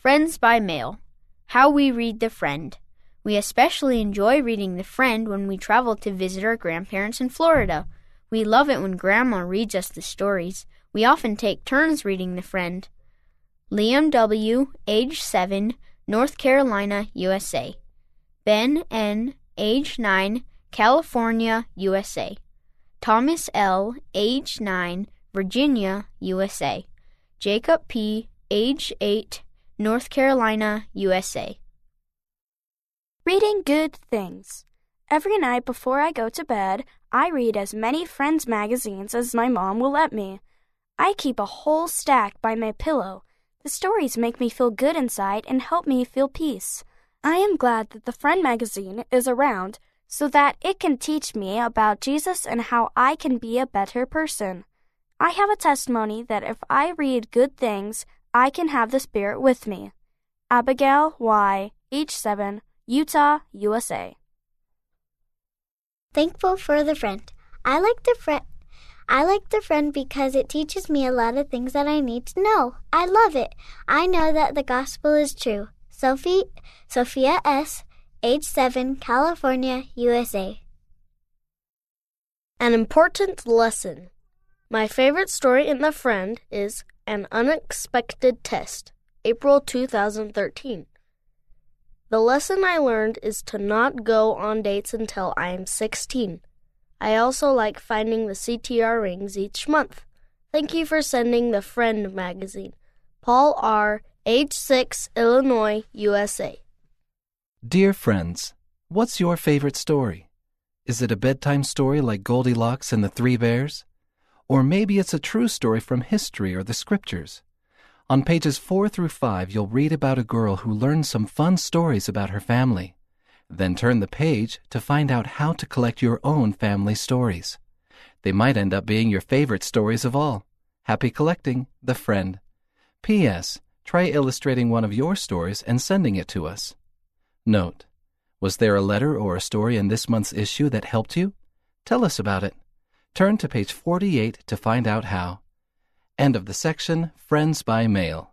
Friends by Mail. How we read The Friend. We especially enjoy reading The Friend when we travel to visit our grandparents in Florida. We love it when Grandma reads us the stories. We often take turns reading The Friend. Liam W., age 7, North Carolina, USA. Ben N., age 9, California, USA. Thomas L., age 9, Virginia, USA. Jacob P., age 8, North Carolina, USA. Reading good things. Every night before I go to bed, I read as many Friends magazines as my mom will let me. I keep a whole stack by my pillow. The stories make me feel good inside and help me feel peace. I am glad that the Friend magazine is around so that it can teach me about Jesus and how I can be a better person. I have a testimony that if I read good things, I can have the Spirit with me. Abigail Y., age 7, Utah, USA. Thankful for the Friend. I like the Friend because it teaches me a lot of things that I need to know. I love it. I know that the gospel is true. Sophia S., age 7, California, USA. An important lesson. My favorite story in The Friend is An Unexpected Test, April 2013. The lesson I learned is to not go on dates until I am 16. I also like finding the CTR rings each month. Thank you for sending The Friend magazine. Paul R., age 6, Illinois, USA. Dear friends, what's your favorite story? Is it a bedtime story like Goldilocks and the Three Bears? Or maybe it's a true story from history or the scriptures. On pages 4 through 5, you'll read about a girl who learned some fun stories about her family. Then turn the page to find out how to collect your own family stories. They might end up being your favorite stories of all. Happy collecting, The Friend. P.S. Try illustrating one of your stories and sending it to us. Note: was there a letter or a story in this month's issue that helped you? Tell us about it. Turn to page 48 to find out how. End of the section, Friends by Mail.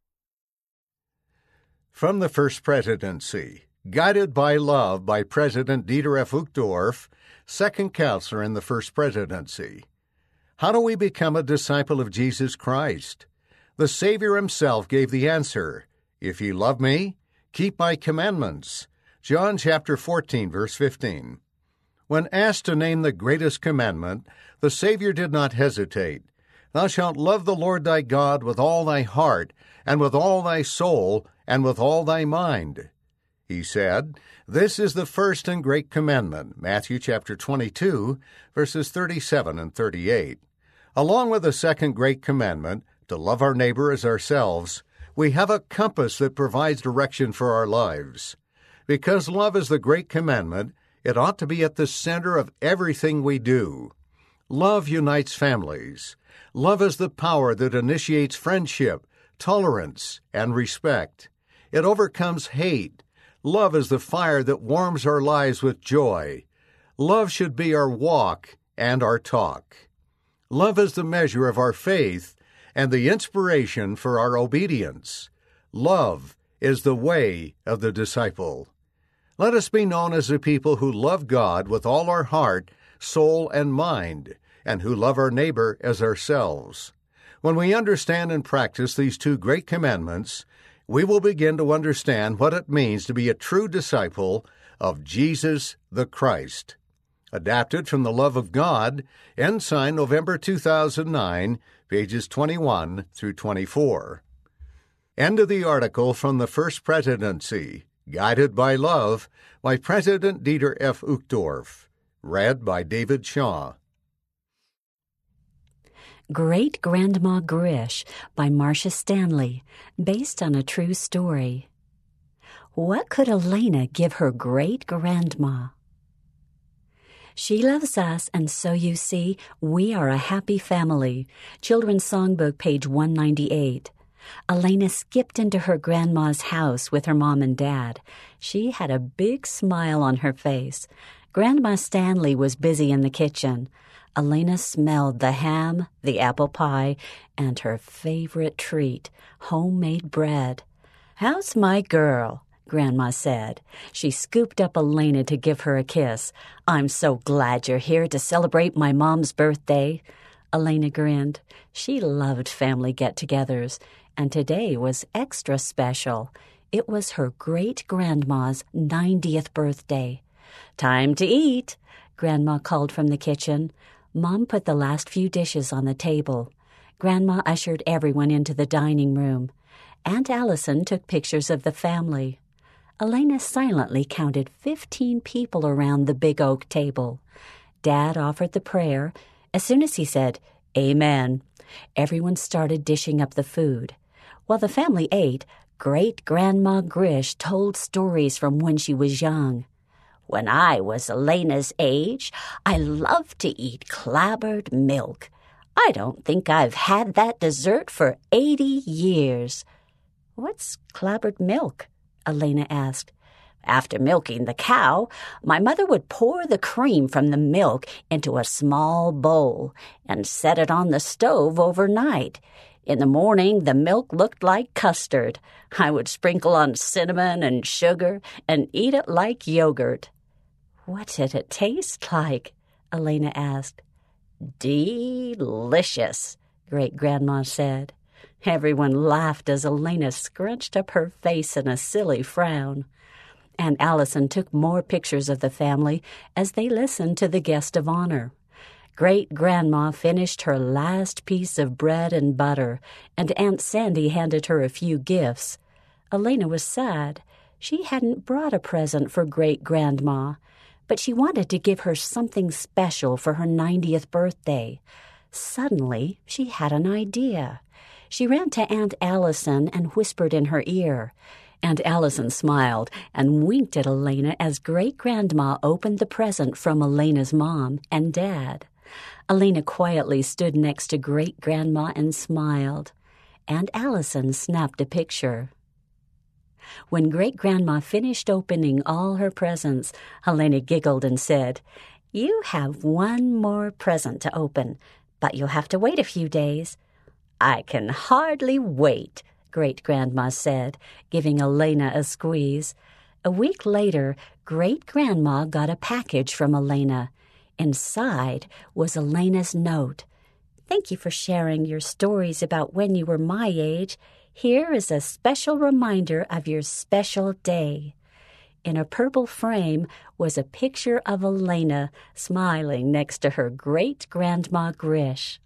From the First Presidency, Guided by Love by President Dieter F. Uchtdorf, second counselor in the First Presidency. How do we become a disciple of Jesus Christ? The Savior himself gave the answer. If ye love me, keep my commandments. John chapter 14, verse 15. When asked to name the greatest commandment, the Savior did not hesitate. Thou shalt love the Lord thy God with all thy heart, and with all thy soul, and with all thy mind. He said, This is the first and great commandment, Matthew chapter 22, verses 37 and 38. Along with the second great commandment, to love our neighbor as ourselves, we have a compass that provides direction for our lives. Because love is the great commandment, it ought to be at the center of everything we do. Love unites families. Love is the power that initiates friendship, tolerance, and respect. It overcomes hate. Love is the fire that warms our lives with joy. Love should be our walk and our talk. Love is the measure of our faith and the inspiration for our obedience. Love is the way of the disciple. Let us be known as a people who love God with all our heart, soul, and mind, and who love our neighbor as ourselves. When we understand and practice these two great commandments, we will begin to understand what it means to be a true disciple of Jesus the Christ. Adapted from The Love of God, Ensign, November 2009, pages 21 through 24. End of the article from the First Presidency, Guided by Love, by President Dieter F. Uchtdorf. Read by David Shaw. Great Grandma Grish by Marcia Stanley, based on a true story. What could Elena give her great-grandma? She loves us, and so you see, we are a happy family. Children's Songbook, page 198. Elena skipped into her grandma's house with her mom and dad. She had a big smile on her face. Grandma Stanley was busy in the kitchen. Elena smelled the ham, the apple pie, and her favorite treat, homemade bread. "How's my girl?" Grandma said. She scooped up Elena to give her a kiss. "I'm so glad you're here to celebrate my mom's birthday." Elena grinned. She loved family get-togethers, and today was extra special. It was her great-grandma's 90th birthday. "Time to eat," Grandma called from the kitchen. Mom put the last few dishes on the table. Grandma ushered everyone into the dining room. Aunt Allison took pictures of the family. Elena silently counted 15 people around the big oak table. Dad offered the prayer. As soon as he said, "Amen," everyone started dishing up the food. While the family ate, Great-Grandma Grish told stories from when she was young. "When I was Elena's age, I loved to eat clabbered milk. I don't think I've had that dessert for 80 years. "What's clabbered milk?" Elena asked. "After milking the cow, my mother would pour the cream from the milk into a small bowl and set it on the stove overnight. In the morning, the milk looked like custard. I would sprinkle on cinnamon and sugar and eat it like yogurt." "What did it taste like?" Elena asked. "Delicious," Great-Grandma said. Everyone laughed as Elena scrunched up her face in a silly frown. Aunt Allison took more pictures of the family as they listened to the guest of honor. Great-Grandma finished her last piece of bread and butter, and Aunt Sandy handed her a few gifts. Elena was sad. She hadn't brought a present for Great-Grandma, but she wanted to give her something special for her 90th birthday. Suddenly, she had an idea. She ran to Aunt Allison and whispered in her ear. Aunt Allison smiled and winked at Elena as Great-Grandma opened the present from Elena's mom and dad. Elena quietly stood next to Great-Grandma and smiled. Aunt Allison snapped a picture. When Great-Grandma finished opening all her presents, Elena giggled and said, "You have one more present to open, but you'll have to wait a few days." "I can hardly wait," Great-Grandma said, giving Elena a squeeze. A week later, Great-Grandma got a package from Elena. Inside was Elena's note. "Thank you for sharing your stories about when you were my age. Here is a special reminder of your special day." In a purple frame was a picture of Elena smiling next to her Great-Grandma Grish.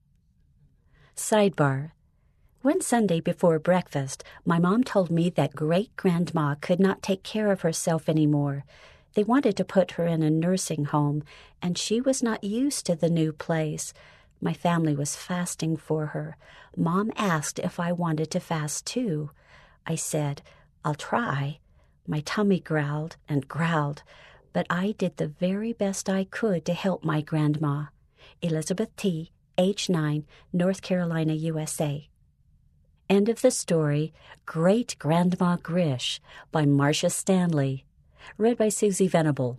Sidebar. One Sunday before breakfast, my mom told me that Great-Grandma could not take care of herself anymore. They wanted to put her in a nursing home, and she was not used to the new place. My family was fasting for her. Mom asked if I wanted to fast too. I said, "I'll try." My tummy growled and growled, but I did the very best I could to help my grandma. Elizabeth T., age 9, North Carolina, USA. End of the story, Great-Grandma Grish by Marcia Stanley. Read by Susie Venable.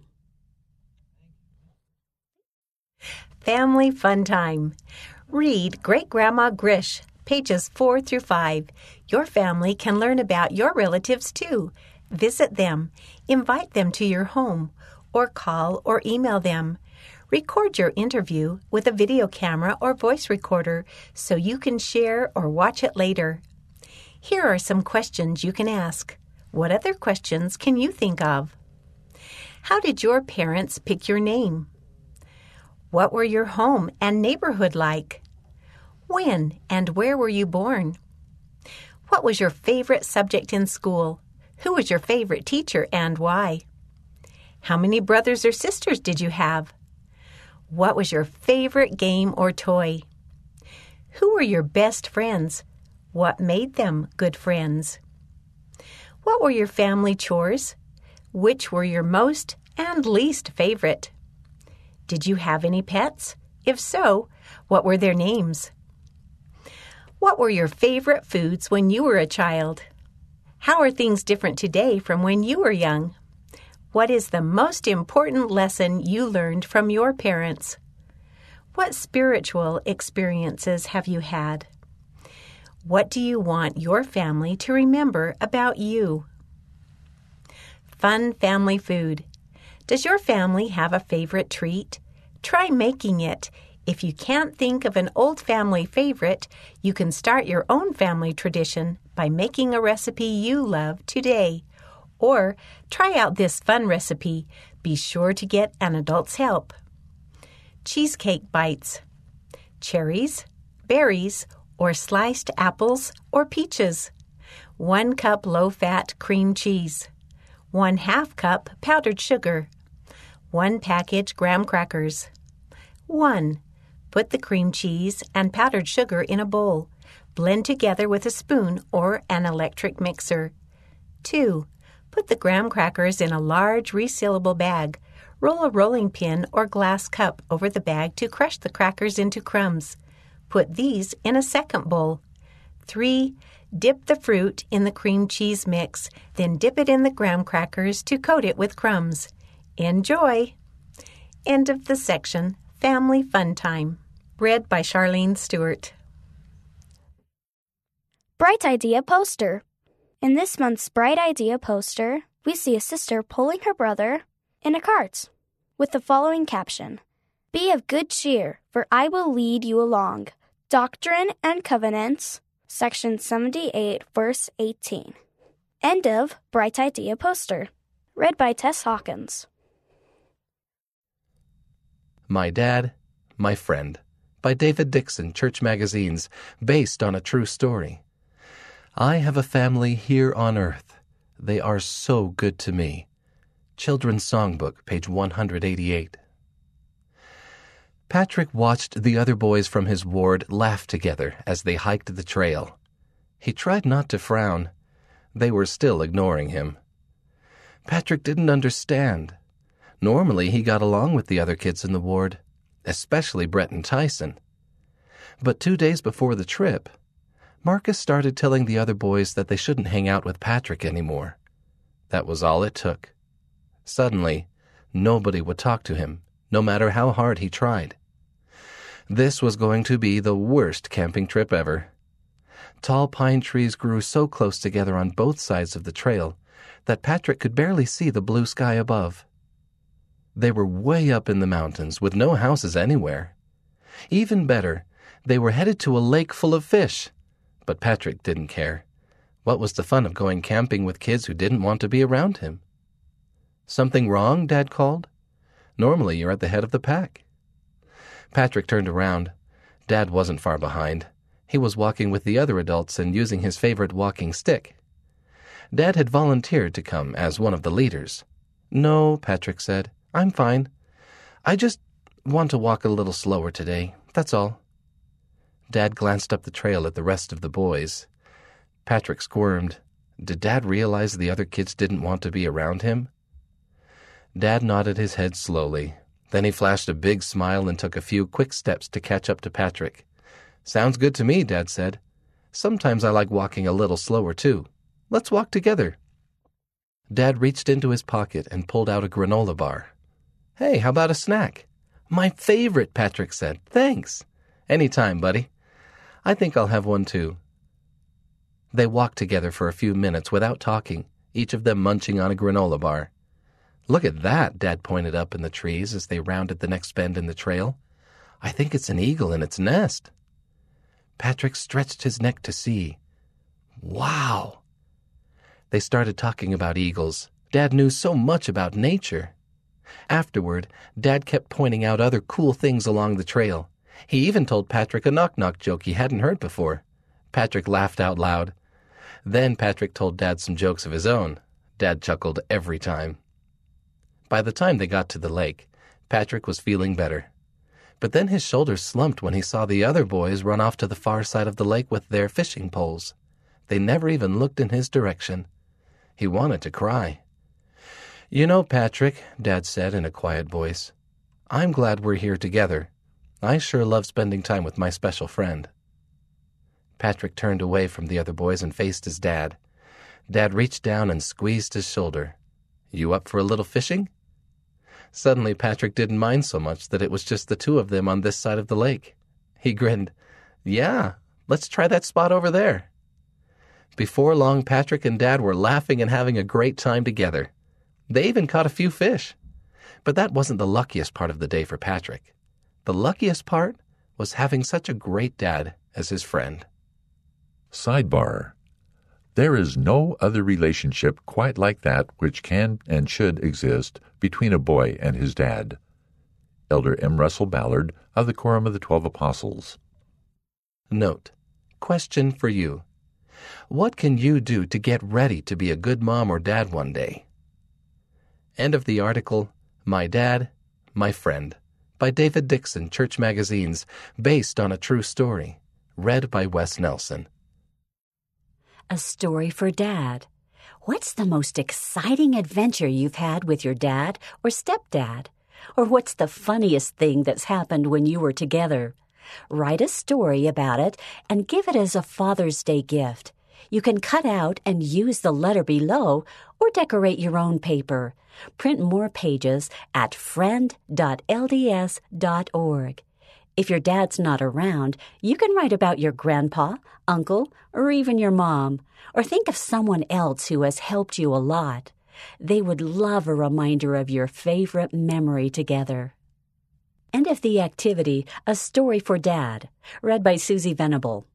Family Fun Time. Read Great-Grandma Grish, pages 4 through 5. Your family can learn about your relatives too. Visit them, invite them to your home, or call or email them. Record your interview with a video camera or voice recorder so you can share or watch it later. Here are some questions you can ask. What other questions can you think of? How did your parents pick your name? What were your home and neighborhood like? When and where were you born? What was your favorite subject in school? Who was your favorite teacher and why? How many brothers or sisters did you have? What was your favorite game or toy? Who were your best friends? What made them good friends? What were your family chores? Which were your most and least favorite? Did you have any pets? If so, what were their names? What were your favorite foods when you were a child? How are things different today from when you were young? What is the most important lesson you learned from your parents? What spiritual experiences have you had? What do you want your family to remember about you? Fun family food. Does your family have a favorite treat? Try making it. If you can't think of an old family favorite, you can start your own family tradition by making a recipe you love today. Or try out this fun recipe. Be sure to get an adult's help. Cheesecake bites. Cherries, berries, or sliced apples or peaches. 1 cup low-fat cream cheese. 1/2 cup powdered sugar. 1 package graham crackers. 1. Put the cream cheese and powdered sugar in a bowl. Blend together with a spoon or an electric mixer. 2. Put the graham crackers in a large resealable bag. Roll a rolling pin or glass cup over the bag to crush the crackers into crumbs. Put these in a second bowl. 3. Dip the fruit in the cream cheese mix, then dip it in the graham crackers to coat it with crumbs. Enjoy! End of the section, Family Fun Time. Read by Charlene Stewart. Bright Idea Poster. In this month's Bright Idea Poster, we see a sister pulling her brother in a cart with the following caption: Be of good cheer, for I will lead you along. Doctrine and Covenants, Section 78, verse 18. End of Bright Idea Poster. Read by Tess Hawkins. My Dad, My Friend, by David Dixon, Church Magazines, based on a true story. I have a family here on earth. They are so good to me. Children's Songbook, page 188. Patrick watched the other boys from his ward laugh together as they hiked the trail. He tried not to frown. They were still ignoring him. Patrick didn't understand. Normally he got along with the other kids in the ward, especially Brett and Tyson. But 2 days before the trip, Marcus started telling the other boys that they shouldn't hang out with Patrick anymore. That was all it took. Suddenly, nobody would talk to him, no matter how hard he tried. This was going to be the worst camping trip ever. Tall pine trees grew so close together on both sides of the trail that Patrick could barely see the blue sky above. They were way up in the mountains with no houses anywhere. Even better, they were headed to a lake full of fish. But Patrick didn't care. What was the fun of going camping with kids who didn't want to be around him? Something wrong? Dad called. Normally you're at the head of the pack. Patrick turned around. Dad wasn't far behind. He was walking with the other adults and using his favorite walking stick. Dad had volunteered to come as one of the leaders. No, Patrick said. I'm fine. I just want to walk a little slower today. That's all. Dad glanced up the trail at the rest of the boys. Patrick squirmed. Did Dad realize the other kids didn't want to be around him? Dad nodded his head slowly. Then he flashed a big smile and took a few quick steps to catch up to Patrick. Sounds good to me, Dad said. Sometimes I like walking a little slower, too. Let's walk together. Dad reached into his pocket and pulled out a granola bar. Hey, how about a snack? My favorite, Patrick said. Thanks. Anytime, buddy. I think I'll have one, too. They walked together for a few minutes without talking, each of them munching on a granola bar. Look at that, Dad pointed up in the trees as they rounded the next bend in the trail. I think it's an eagle in its nest. Patrick stretched his neck to see. Wow! They started talking about eagles. Dad knew so much about nature. Afterward, Dad kept pointing out other cool things along the trail. He even told Patrick a knock-knock joke he hadn't heard before. Patrick laughed out loud. Then Patrick told Dad some jokes of his own. Dad chuckled every time. By the time they got to the lake, Patrick was feeling better. But then his shoulders slumped when he saw the other boys run off to the far side of the lake with their fishing poles. They never even looked in his direction. He wanted to cry. You know, Patrick, Dad said in a quiet voice, I'm glad we're here together. I sure love spending time with my special friend. Patrick turned away from the other boys and faced his dad. Dad reached down and squeezed his shoulder. You up for a little fishing? Suddenly, Patrick didn't mind so much that it was just the two of them on this side of the lake. He grinned. Yeah, Let's try that spot over there." Before long, Patrick and Dad were laughing and having a great time together. They even caught a few fish. But that wasn't the luckiest part of the day for Patrick. The luckiest part was having such a great dad as his friend. Sidebar: there is no other relationship quite like that which can and should exist between a boy and his dad. Elder M. Russell Ballard of the Quorum of the 12 Apostles. Note: question for you. What can you do to get ready to be a good mom or dad one day? End of the article, My Dad, My Friend, by David Dixon, Church Magazines, based on a true story. Read by Wes Nelson. A story for Dad. What's the most exciting adventure you've had with your dad or stepdad? Or what's the funniest thing that's happened when you were together? Write a story about it and give it as a Father's Day gift. You can cut out and use the letter below or decorate your own paper. Print more pages at friend.lds.org. If your dad's not around, you can write about your grandpa, uncle, or even your mom, or think of someone else who has helped you a lot. They would love a reminder of your favorite memory together. End of the activity, A Story for Dad, read by Susie Venable.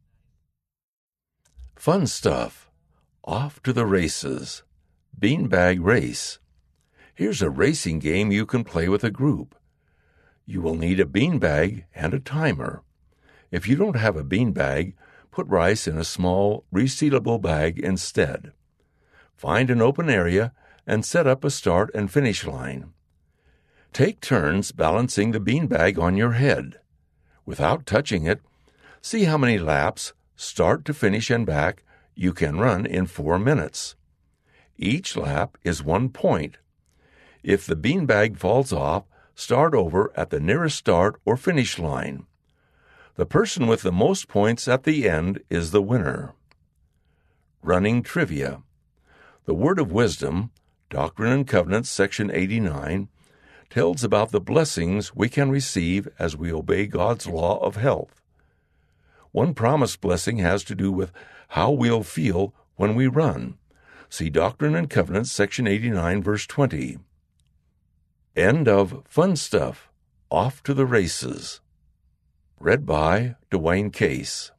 Fun stuff. Off to the races. Beanbag race. Here's a racing game you can play with a group. You will need a beanbag and a timer. If you don't have a beanbag, put rice in a small, resealable bag instead. Find an open area and set up a start and finish line. Take turns balancing the beanbag on your head. Without touching it, see how many laps, start to finish and back, you can run in 4 minutes. Each lap is 1 point. If the beanbag falls off, start over at the nearest start or finish line. The person with the most points at the end is the winner. Running trivia. The Word of Wisdom, Doctrine and Covenants, section 89, tells about the blessings we can receive as we obey God's law of health. One promised blessing has to do with how we'll feel when we run. See Doctrine and Covenants, section 89, verse 20. End of Fun Stuff. Off to the Races. Read by Dwayne Case.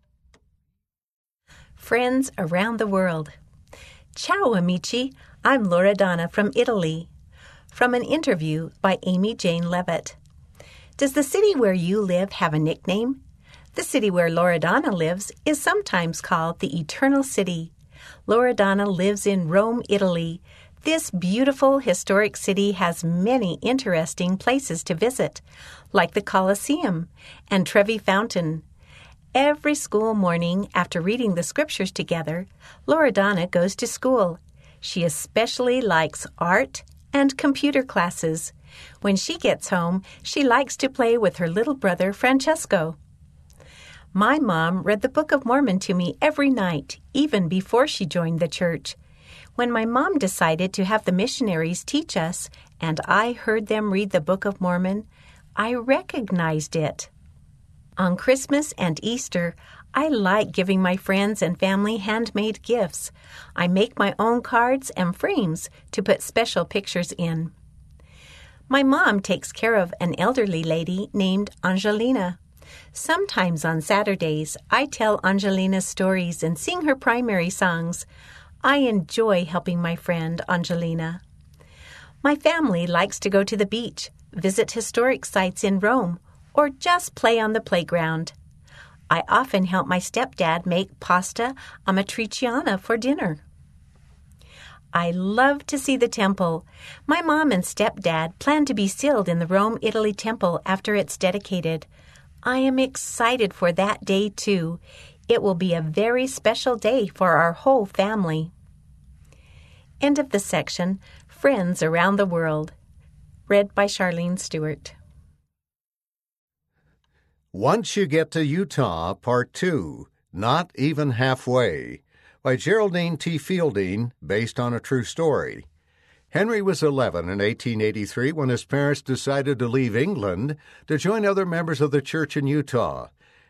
Friends around the world. Ciao, amici. I'm Loredana from Italy. From an interview by Amy Jane Levitt. Does the city where you live have a nickname? The city where Loredana lives is sometimes called the Eternal City. Loredana lives in Rome, Italy. This beautiful historic city has many interesting places to visit, like the Colosseum and Trevi Fountain. Every school morning, after reading the scriptures together, Loredana goes to school. She especially likes art and computer classes. When she gets home, she likes to play with her little brother, Francesco. My mom read the Book of Mormon to me every night, even before she joined the church. When my mom decided to have the missionaries teach us, and I heard them read the Book of Mormon, I recognized it. On Christmas and Easter, I like giving my friends and family handmade gifts. I make my own cards and frames to put special pictures in. My mom takes care of an elderly lady named Angelina. Sometimes on Saturdays, I tell Angelina stories and sing her primary songs. I enjoy helping my friend Angelina. My family likes to go to the beach, visit historic sites in Rome, or just play on the playground. I often help my stepdad make pasta amatriciana for dinner. I love to see the temple. My mom and stepdad plan to be sealed in the Rome, Italy temple after it's dedicated. I am excited for that day, too. It will be a very special day for our whole family. End of the section, Friends Around the World. Read by Charlene Stewart. Once You Get to Utah, Part 2, Not Even Halfway, by Geraldine T. Fielding, based on a true story. Henry was 11 in 1883 when his parents decided to leave England to join other members of the church in Utah.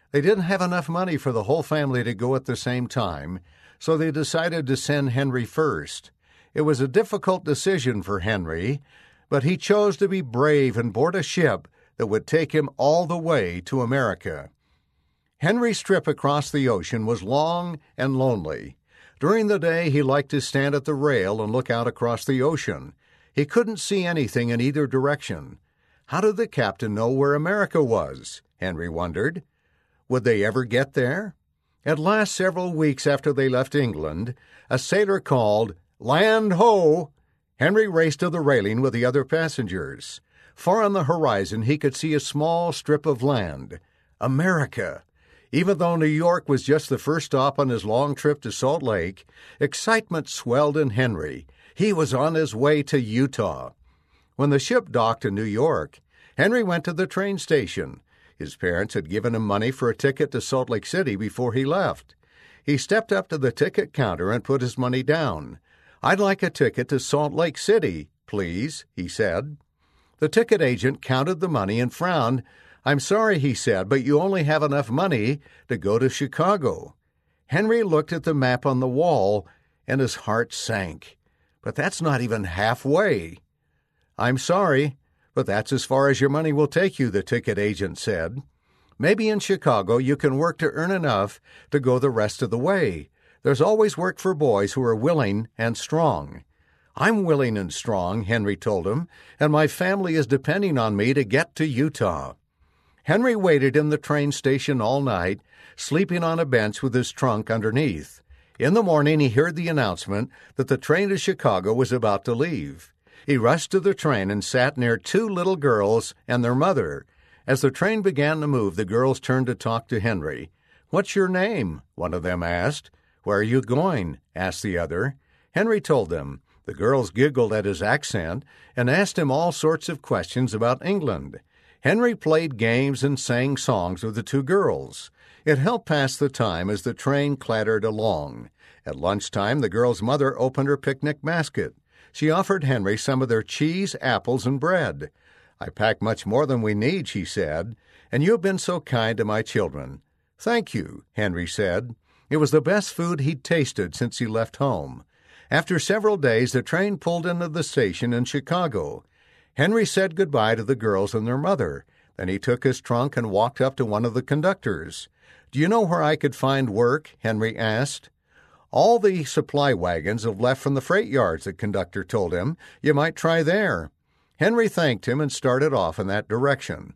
They didn't have enough money for the whole family to go at the same time, so they decided to send Henry first. It was a difficult decision for Henry, but he chose to be brave and board a ship that would take him all the way to America. Henry's trip across the ocean was long and lonely. During the day, he liked to stand at the rail and look out across the ocean. He couldn't see anything in either direction. How did the captain know where America was? Henry wondered. Would they ever get there? At last, several weeks after they left England, a sailor called, "Land ho!" Henry raced to the railing with the other passengers. Far on the horizon, he could see a small strip of land. America! Even though New York was just the first stop on his long trip to Salt Lake, excitement swelled in Henry. He was on his way to Utah. When the ship docked in New York, Henry went to the train station. His parents had given him money for a ticket to Salt Lake City before he left. He stepped up to the ticket counter and put his money down. "I'd like a ticket to Salt Lake City, please," he said. The ticket agent counted the money and frowned. "I'm sorry," he said, "but you only have enough money to go to Chicago." Henry looked at the map on the wall, and his heart sank. "But that's not even halfway." "I'm sorry, but that's as far as your money will take you," the ticket agent said. "Maybe in Chicago you can work to earn enough to go the rest of the way. There's always work for boys who are willing and strong." "I'm willing and strong," Henry told him, "and my family is depending on me to get to Utah." Henry waited in the train station all night, sleeping on a bench with his trunk underneath. In the morning he heard the announcement that the train to Chicago was about to leave. He rushed to the train and sat near two little girls and their mother. As the train began to move, the girls turned to talk to Henry. "What's your name?" one of them asked. "Where are you going?" asked the other. Henry told them. The girls giggled at his accent and asked him all sorts of questions about England. Henry played games and sang songs with the two girls. It helped pass the time as the train clattered along. At lunchtime, the girl's mother opened her picnic basket. She offered Henry some of their cheese, apples, and bread. "I packed much more than we need," she said, "and you have been so kind to my children." "Thank you," Henry said. It was the best food he'd tasted since he left home. After several days, the train pulled into the station in Chicago. Henry said goodbye to the girls and their mother. Then he took his trunk and walked up to one of the conductors. "Do you know where I could find work?" Henry asked. "All the supply wagons have left from the freight yards," the conductor told him. "You might try there." Henry thanked him and started off in that direction.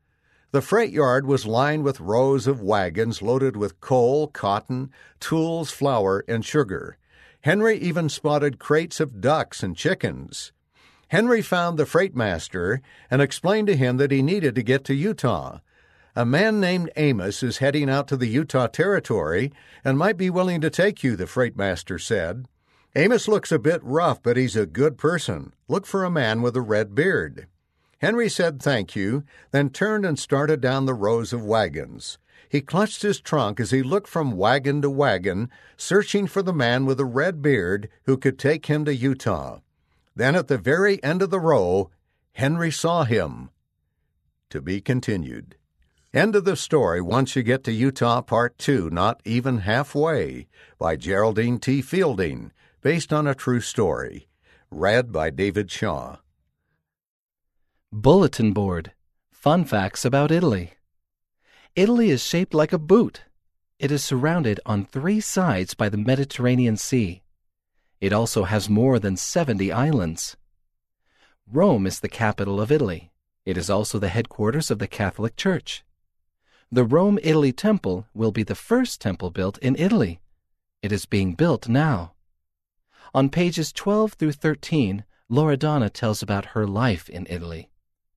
The freight yard was lined with rows of wagons loaded with coal, cotton, tools, flour, and sugar. Henry even spotted crates of ducks and chickens. Henry found the freight master and explained to him that he needed to get to Utah. "A man named Amos is heading out to the Utah Territory and might be willing to take you," the freight master said. "Amos looks a bit rough, but he's a good person. Look for a man with a red beard." Henry said thank you, then turned and started down the rows of wagons. He clutched his trunk as he looked from wagon to wagon, searching for the man with a red beard who could take him to Utah. Then at the very end of the row, Henry saw him. To be continued. End of the story, Once You Get to Utah, Part 2, Not Even Halfway, by Geraldine T. Fielding, based on a true story. Read by David Shaw. Bulletin board. Fun facts about Italy. Italy is shaped like a boot. It is surrounded on 3 sides by the Mediterranean Sea. It also has more than 70 islands. Rome is the capital of Italy. It is also the headquarters of the Catholic Church. The Rome-Italy Temple will be the first temple built in Italy. It is being built now. On pages 12 through 13, Loredana tells about her life in Italy.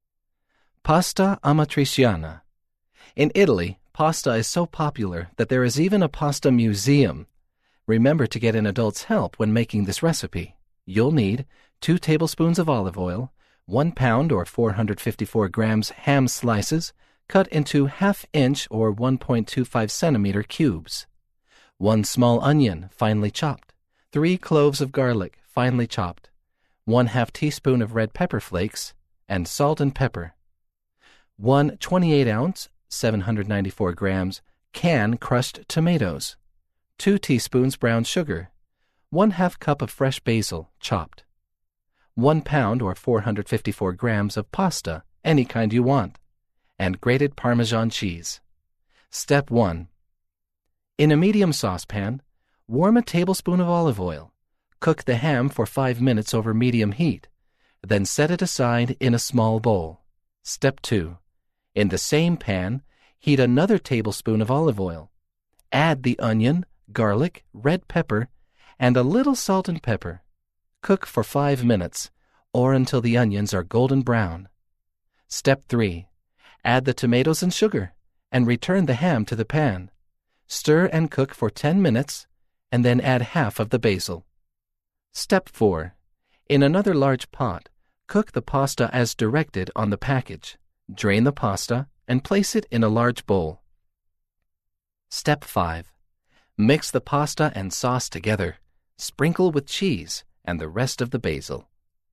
Pasta amatriciana. In Italy, pasta is so popular that there is even a pasta museum. Remember to get an adult's help when making this recipe. You'll need 2 tablespoons of olive oil, 1 pound or 454 grams ham slices, cut into 1/2 inch or 1.25 centimeter cubes, 1 small onion, finely chopped, 3 cloves of garlic, finely chopped, 1/2 teaspoon of red pepper flakes, and salt and pepper, 1 28-ounce 794 grams, can crushed tomatoes, 2 teaspoons brown sugar, 1/2 cup of fresh basil, chopped, 1 pound or 454 grams of pasta, any kind you want, and grated Parmesan cheese. Step 1. In a medium saucepan, warm a tablespoon of olive oil. Cook the ham for 5 minutes over medium heat. Then set it aside in a small bowl. Step 2. In the same pan, heat another tablespoon of olive oil. Add the onion, garlic, red pepper, and a little salt and pepper. Cook for 5 minutes, or until the onions are golden brown. Step 3. Add the tomatoes and sugar, and return the ham to the pan. Stir and cook for 10 minutes, and then add half of the basil. Step 4. In another large pot, cook the pasta as directed on the package. Drain the pasta and place it in a large bowl. Step 5. Mix the pasta and sauce together. Sprinkle with cheese and the rest of the basil.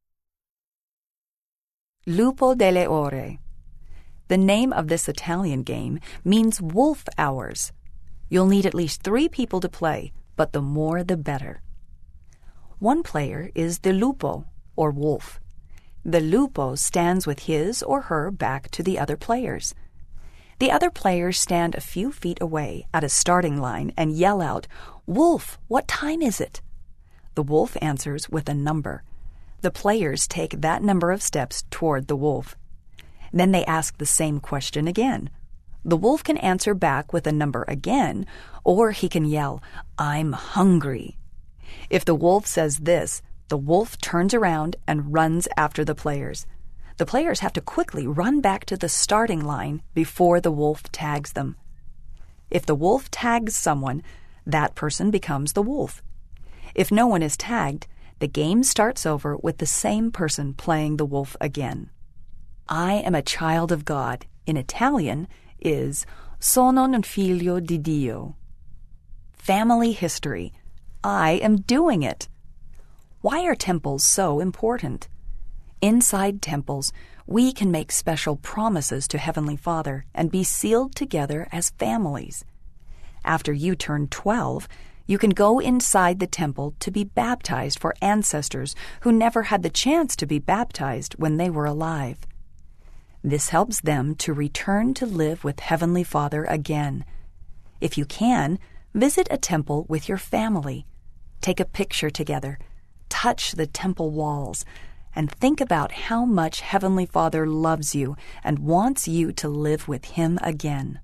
Lupo delle Ore. The name of this Italian game means wolf hours. You'll need at least 3 people to play, but the more the better. One player is the lupo, or wolf. The lupo stands with his or her back to the other players. The other players stand a few feet away at a starting line and yell out, "Wolf, what time is it?" The wolf answers with a number. The players take that number of steps toward the wolf. Then they ask the same question again. The wolf can answer back with a number again, or he can yell, "I'm hungry." If the wolf says this, the wolf turns around and runs after the players. The players have to quickly run back to the starting line before the wolf tags them. If the wolf tags someone, that person becomes the wolf. If no one is tagged, the game starts over with the same person playing the wolf again. I am a child of God, in Italian, is sono un figlio di Dio. Family history. I am doing it. Why are temples so important? Inside temples, we can make special promises to Heavenly Father and be sealed together as families. After you turn 12, you can go inside the temple to be baptized for ancestors who never had the chance to be baptized when they were alive. This helps them to return to live with Heavenly Father again. If you can, visit a temple with your family. Take a picture together. Touch the temple walls. And think about how much Heavenly Father loves you and wants you to live with Him again.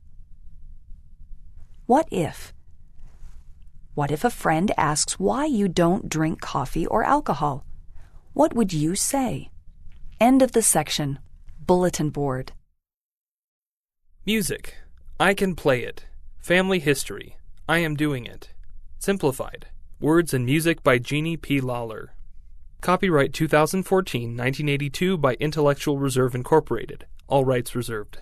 What if? What if a friend asks why you don't drink coffee or alcohol? What would you say? End of the section. Bulletin board. Music. I can play it. Family history. I am doing it. Simplified. Words and music by Jeannie P. Lawler. Copyright 2014, 1982 by Intellectual Reserve Incorporated. All rights reserved.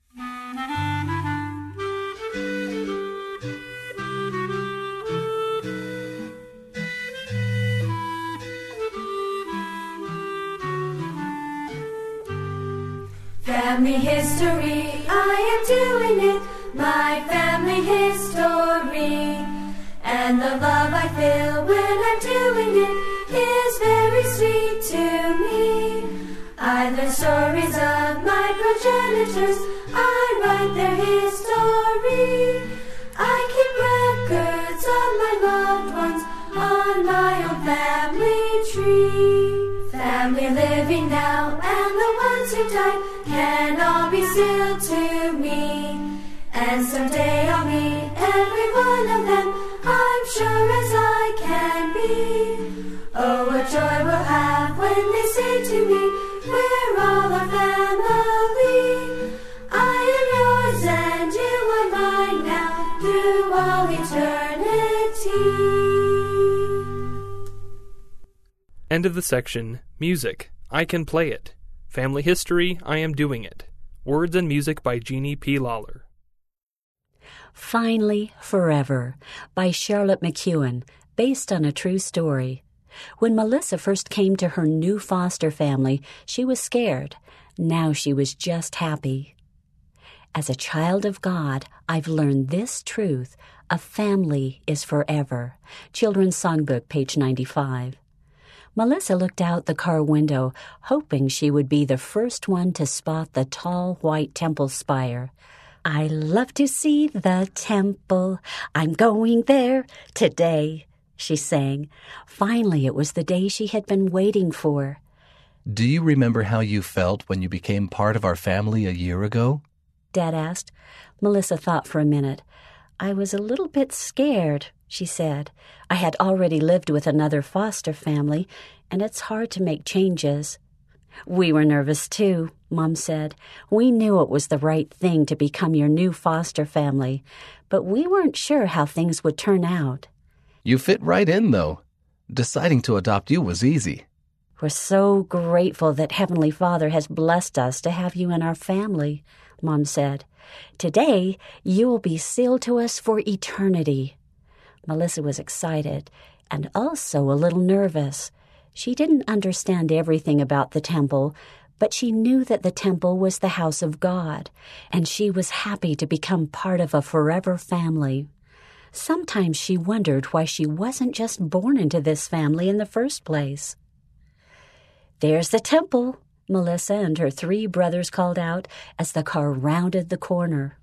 Family history, I am doing it, my family history. And the love I feel when I'm doing it is very sweet to me. I learn stories of my progenitors, I write their history. I keep records of my loved ones on my own family tree. Family living now and the ones who died can all be sealed to me. And someday I'll meet every one of them, I'm sure as I can be. Oh, what joy we'll have when they say to me, we're all a family. I am yours and you are mine now, through all eternity. End of the section. Music. I can play it. Family history. I am doing it. Words and music by Jeannie P. Lawler. Finally, Forever by Charlotte McEwen, based on a true story. When Melissa first came to her new foster family, she was scared. Now she was just happy. As a child of God, I've learned this truth: a family is forever. Children's Songbook, page 95. Melissa looked out the car window, hoping she would be the first one to spot the tall white temple spire. I love to see the temple. I'm going there today, she sang. Finally, it was the day she had been waiting for. Do you remember how you felt when you became part of our family a year ago? Dad asked. Melissa thought for a minute. I was a little bit scared, she said. I had already lived with another foster family, and it's hard to make changes. We were nervous too, Mom said. We knew it was the right thing to become your new foster family, but we weren't sure how things would turn out. You fit right in, though. Deciding to adopt you was easy. We're so grateful that Heavenly Father has blessed us to have you in our family, Mom said. Today, you will be sealed to us for eternity. Melissa was excited and also a little nervous. She didn't understand everything about the temple, but she knew that the temple was the house of God, and she was happy to become part of a forever family. Sometimes she wondered why she wasn't just born into this family in the first place. There's the temple, Melissa and her 3 brothers called out as the car rounded the corner.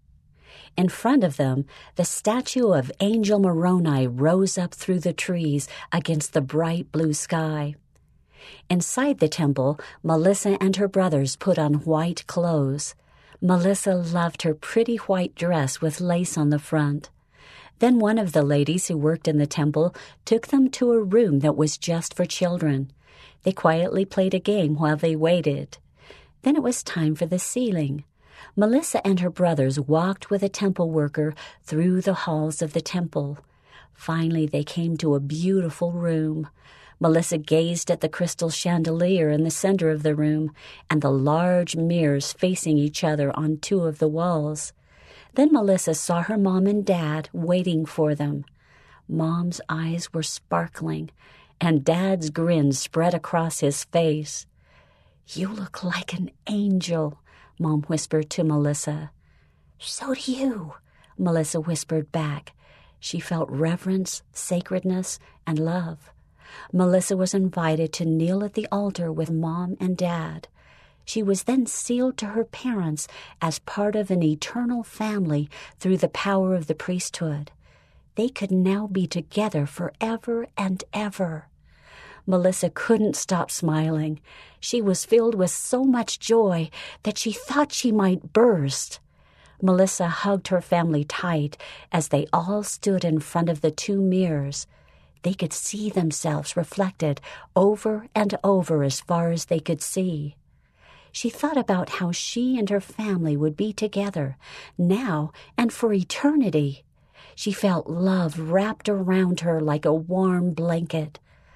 In front of them, the statue of Angel Moroni rose up through the trees against the bright blue sky. Inside the temple, Melissa and her brothers put on white clothes. Melissa loved her pretty white dress with lace on the front. Then one of the ladies who worked in the temple took them to a room that was just for children. They quietly played a game while they waited. Then it was time for the sealing. Melissa and her brothers walked with a temple worker through the halls of the temple. Finally, they came to a beautiful room. Melissa gazed at the crystal chandelier in the center of the room and the large mirrors facing each other on 2 of the walls. Then Melissa saw her mom and dad waiting for them. Mom's eyes were sparkling, and Dad's grin spread across his face. You look like an angel, Mom whispered to Melissa. So do you, Melissa whispered back. She felt reverence, sacredness, and love. Melissa was invited to kneel at the altar with Mom and Dad. She was then sealed to her parents as part of an eternal family through the power of the priesthood. They could now be together forever and ever. Melissa couldn't stop smiling. She was filled with so much joy that she thought she might burst. Melissa hugged her family tight as they all stood in front of the 2 mirrors. They could see themselves reflected over and over as far as they could see. She thought about how she and her family would be together, now and for eternity. She felt love wrapped around her like a warm blanket.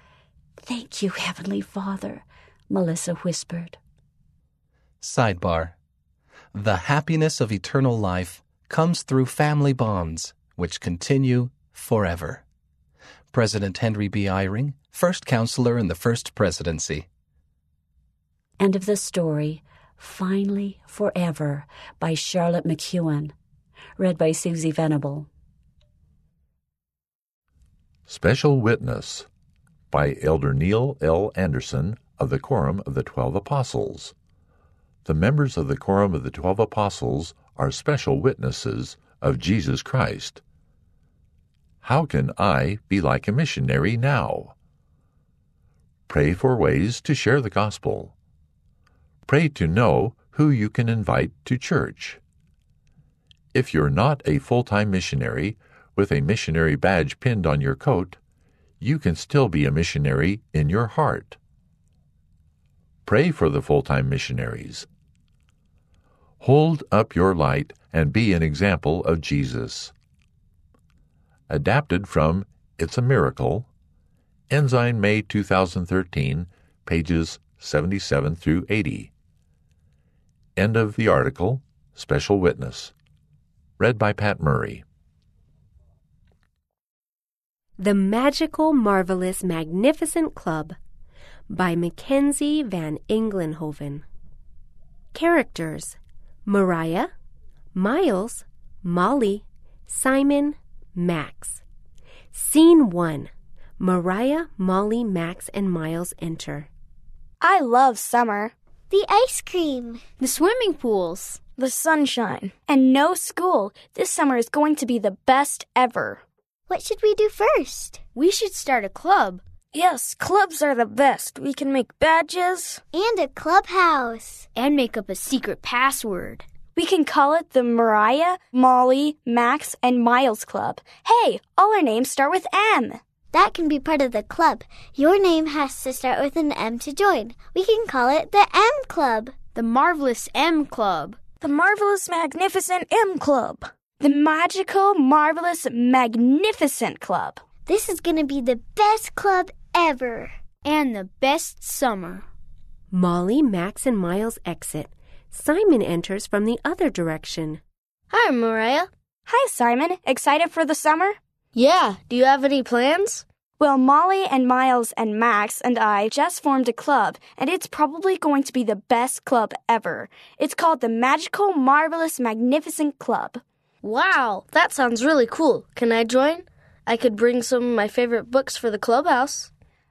Thank you, Heavenly Father, Melissa whispered. Sidebar. The happiness of eternal life comes through family bonds, which continue forever. President Henry B. Eyring, first counselor in the First Presidency. End of the story, Finally Forever, by Charlotte McEwen. Read by Susie Venable. Special Witness by Elder Neil L. Anderson of the Quorum of the 12 Apostles. The members of the Quorum of the 12 Apostles are special witnesses of Jesus Christ. How can I be like a missionary now? Pray for ways to share the gospel. Pray to know who you can invite to church. If you're not a full-time missionary with a missionary badge pinned on your coat, you can still be a missionary in your heart. Pray for the full-time missionaries. Hold up your light and be an example of Jesus. Adapted from It's a Miracle, Ensign, May 2013, pages 77 through 80. End of the article, Special Witness. Read by Pat Murray. The Magical, Marvelous, Magnificent Club by Mackenzie van Englenhoven. Characters: Mariah, Miles, Molly, Simon, Max. Scene 1. Mariah, Molly, Max, and Miles enter. I love summer. The ice cream. The swimming pools. The sunshine. And no school. This summer is going to be the best ever. What should we do first? We should start a club. Yes, clubs are the best. We can make badges. And a clubhouse. And make up a secret password. We can call it the Mariah, Molly, Max, and Miles Club. Hey, all our names start with M. That can be part of the club. Your name has to start with an M to join. We can call it the M Club. The Marvelous M Club. The Marvelous Magnificent M Club. The Magical Marvelous Magnificent Club. This is going to be the best club ever. And the best summer. Molly, Max, and Miles exit. Simon enters from the other direction. Hi, Mariah. Hi, Simon. Excited for the summer? Yeah. Do you have any plans? Well, Molly and Miles and Max and I just formed a club, and it's probably going to be the best club ever. It's called the Magical Marvelous Magnificent Club. Wow, that sounds really cool. Can I join? I could bring some of my favorite books for the clubhouse.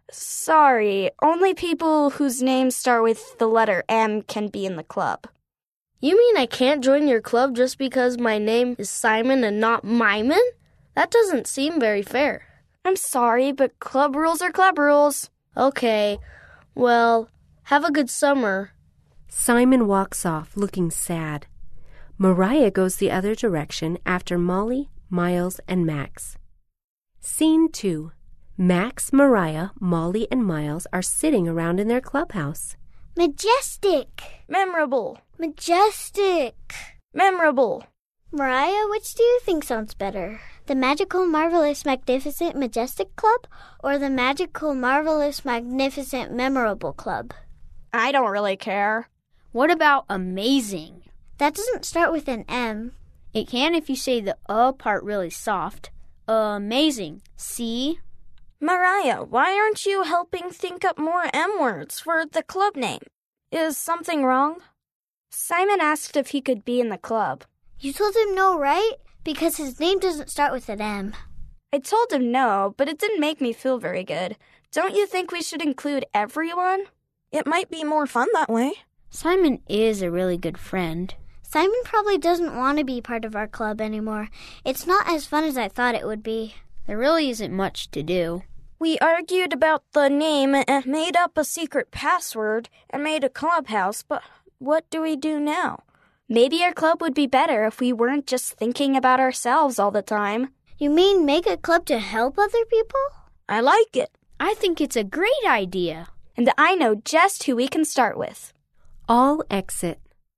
Sorry, only people whose names start with the letter M can be in the club. You mean I can't join your club just because my name is Simon and not Myman? That doesn't seem very fair. I'm sorry, but club rules are club rules. Okay, well, have a good summer. Simon walks off, looking sad. Mariah goes the other direction after Molly, Miles, and Max. Scene 2. Max, Mariah, Molly, and Miles are sitting around in their clubhouse. Majestic. Memorable. Majestic. Memorable. Mariah, which do you think sounds better? The Magical Marvelous Magnificent Majestic Club or the Magical Marvelous Magnificent Memorable Club? I don't really care. What about amazing? That doesn't start with an M. It can if you say the part really soft. Amazing. See? Mariah, why aren't you helping think up more M words for the club name? Is something wrong? Simon asked if he could be in the club. You told him no, right? Because his name doesn't start with an M. I told him no, but it didn't make me feel very good. Don't you think we should include everyone? It might be more fun that way. Simon is a really good friend. Simon probably doesn't want to be part of our club anymore. It's not as fun as I thought it would be. There really isn't much to do. We argued about the name and made up a secret password and made a clubhouse, but what do we do now? Maybe our club would be better if we weren't just thinking about ourselves all the time. You mean make a club to help other people? I like it. I think it's a great idea. And I know just who we can start with. All exit.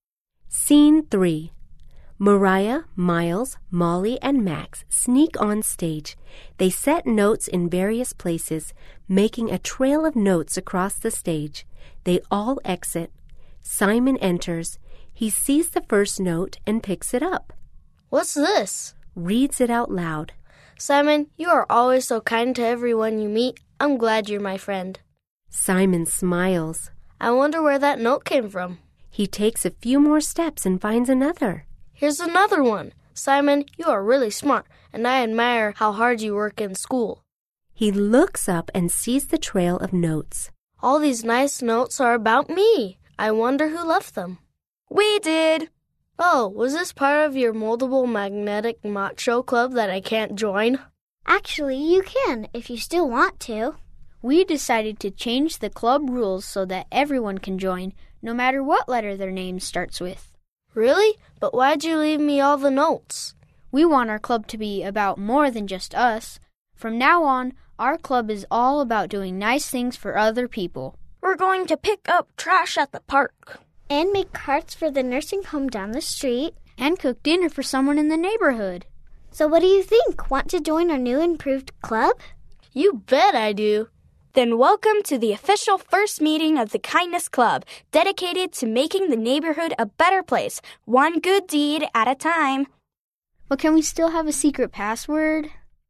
Scene 3. Mariah, Miles, Molly, and Max sneak on stage. They set notes in various places, making a trail of notes across the stage. They all exit. Simon enters. He sees the first note and picks it up. What's this? Reads it out loud. Simon, you are always so kind to everyone you meet. I'm glad you're my friend. Simon smiles. I wonder where that note came from. He takes a few more steps and finds another. Here's another one. Simon, you are really smart, and I admire how hard you work in school. He looks up and sees the trail of notes. All these nice notes are about me. I wonder who left them. We did. Oh, was this part of your moldable magnetic macho club that I can't join? Actually, you can, if you still want to. We decided to change the club rules so that everyone can join, no matter what letter their name starts with. Really? But why'd you leave me all the notes? We want our club to be about more than just us. From now on, our club is all about doing nice things for other people. We're going to pick up trash at the park. And make carts for the nursing home down the street. And cook dinner for someone in the neighborhood. So what do you think? Want to join our new improved club? You bet I do. Then welcome to the official first meeting of the Kindness Club, dedicated to making the neighborhood a better place, one good deed at a time. But can we still have a secret password?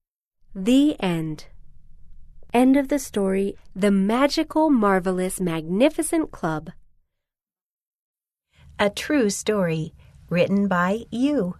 The end. End of the story, The Magical, Marvelous, Magnificent Club. A true story, written by you.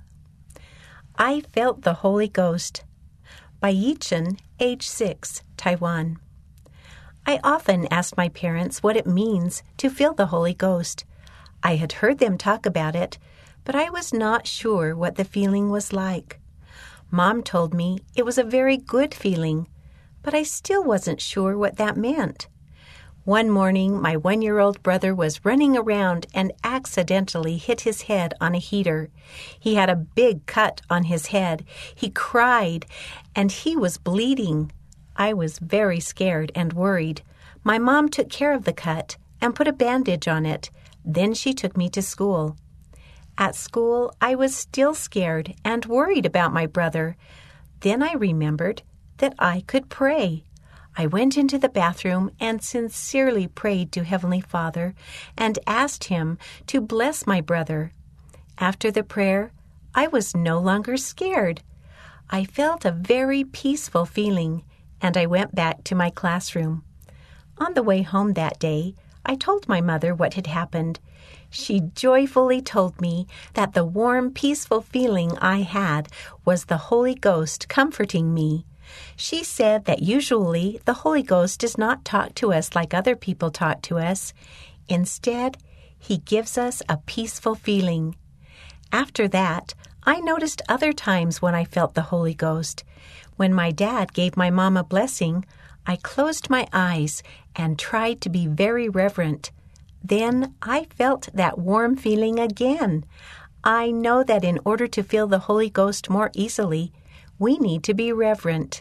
I Felt the Holy Ghost, by Yichen, age 6, Taiwan. I often asked my parents what it means to feel the Holy Ghost. I had heard them talk about it, but I was not sure what the feeling was like. Mom told me it was a very good feeling, but I still wasn't sure what that meant. One morning, my 1-year-old brother was running around and accidentally hit his head on a heater. He had a big cut on his head. He cried, and he was bleeding. I was very scared and worried. My mom took care of the cut and put a bandage on it. Then she took me to school. At school, I was still scared and worried about my brother. Then I remembered that I could pray. I went into the bathroom and sincerely prayed to Heavenly Father and asked Him to bless my brother. After the prayer, I was no longer scared. I felt a very peaceful feeling, and I went back to my classroom. On the way home that day, I told my mother what had happened. She joyfully told me that the warm, peaceful feeling I had was the Holy Ghost comforting me. She said that usually the Holy Ghost does not talk to us like other people talk to us. Instead, He gives us a peaceful feeling. After that, I noticed other times when I felt the Holy Ghost. When my dad gave my mom a blessing, I closed my eyes and tried to be very reverent. Then I felt that warm feeling again. I know that in order to feel the Holy Ghost more easily, we need to be reverent.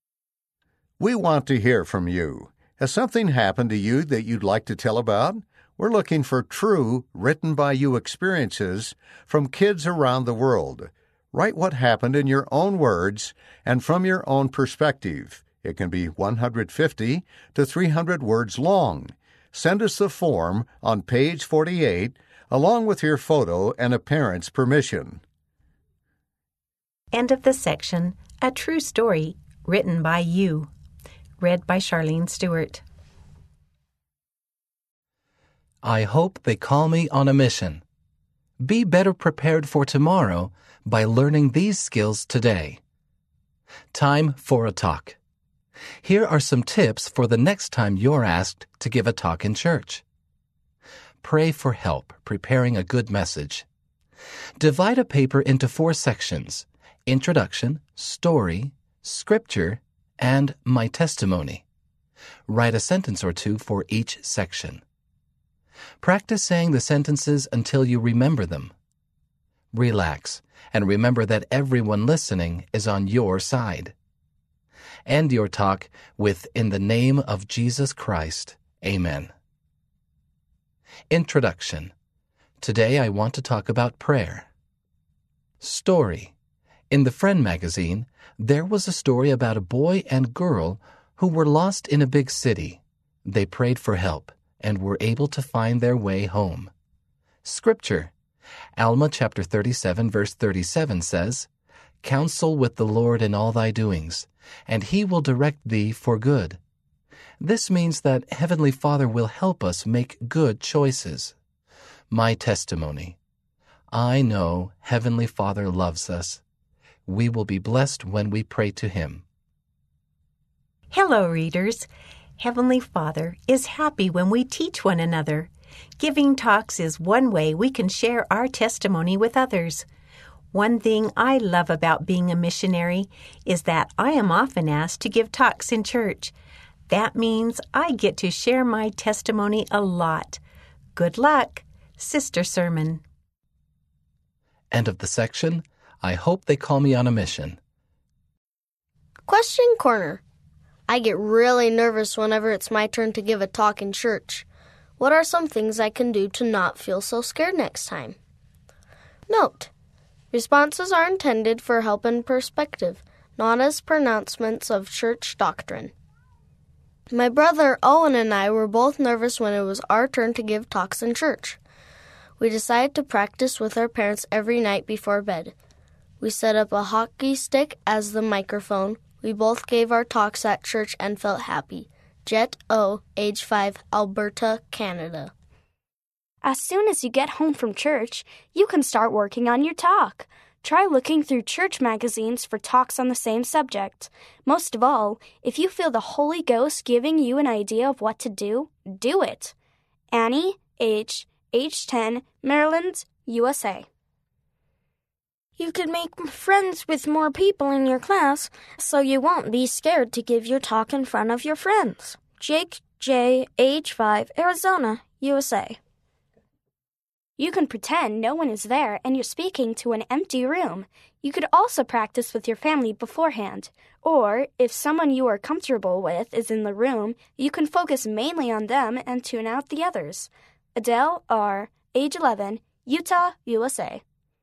We want to hear from you. Has something happened to you that you'd like to tell about? We're looking for true, written-by-you experiences from kids around the world. Write what happened in your own words and from your own perspective. It can be 150 to 300 words long. Send us the form on page 48, along with your photo and a parent's permission. End of the section, A True Story, written by you. Read by Charlene Stewart. I hope they call me on a mission. Be better prepared for tomorrow by learning these skills today. Time for a talk. Here are some tips for the next time you're asked to give a talk in church. Pray for help preparing a good message. Divide a paper into 4 sections: Introduction, Story, Scripture, and My Testimony. Write a sentence or 2 for each section. Practice saying the sentences until you remember them. Relax and remember that everyone listening is on your side. End your talk with "In the name of Jesus Christ, Amen." Introduction. Today I want to talk about prayer. Story. In the Friend magazine, there was a story about a boy and girl who were lost in a big city. They prayed for help and were able to find their way home. Scripture. Alma chapter 37 verse 37 says, "Counsel with the Lord in all thy doings, and He will direct thee for good." This means that Heavenly Father will help us make good choices. My testimony. I know Heavenly Father loves us. We will be blessed when we pray to Him. Hello, readers. Heavenly Father is happy when we teach one another. Giving talks is one way we can share our testimony with others. One thing I love about being a missionary is that I am often asked to give talks in church. That means I get to share my testimony a lot. Good luck, Sister Sermon. End of the section. I hope they call me on a mission. Question Corner. I get really nervous whenever it's my turn to give a talk in church. What are some things I can do to not feel so scared next time? Note: responses are intended for help and perspective, not as pronouncements of church doctrine. My brother Owen and I were both nervous when it was our turn to give talks in church. We decided to practice with our parents every night before bed. We set up a hockey stick as the microphone. We both gave our talks at church and felt happy. Jet O, age 5, Alberta, Canada. As soon as you get home from church, you can start working on your talk. Try looking through church magazines for talks on the same subject. Most of all, if you feel the Holy Ghost giving you an idea of what to do it. Annie H., age 10, Maryland, USA. You could make friends with more people in your class, so you won't be scared to give your talk in front of your friends. Jake J., age 5, Arizona, USA. You can pretend no one is there and you're speaking to an empty room. You could also practice with your family beforehand. Or, if someone you are comfortable with is in the room, you can focus mainly on them and tune out the others. Adele R., age 11, Utah, USA.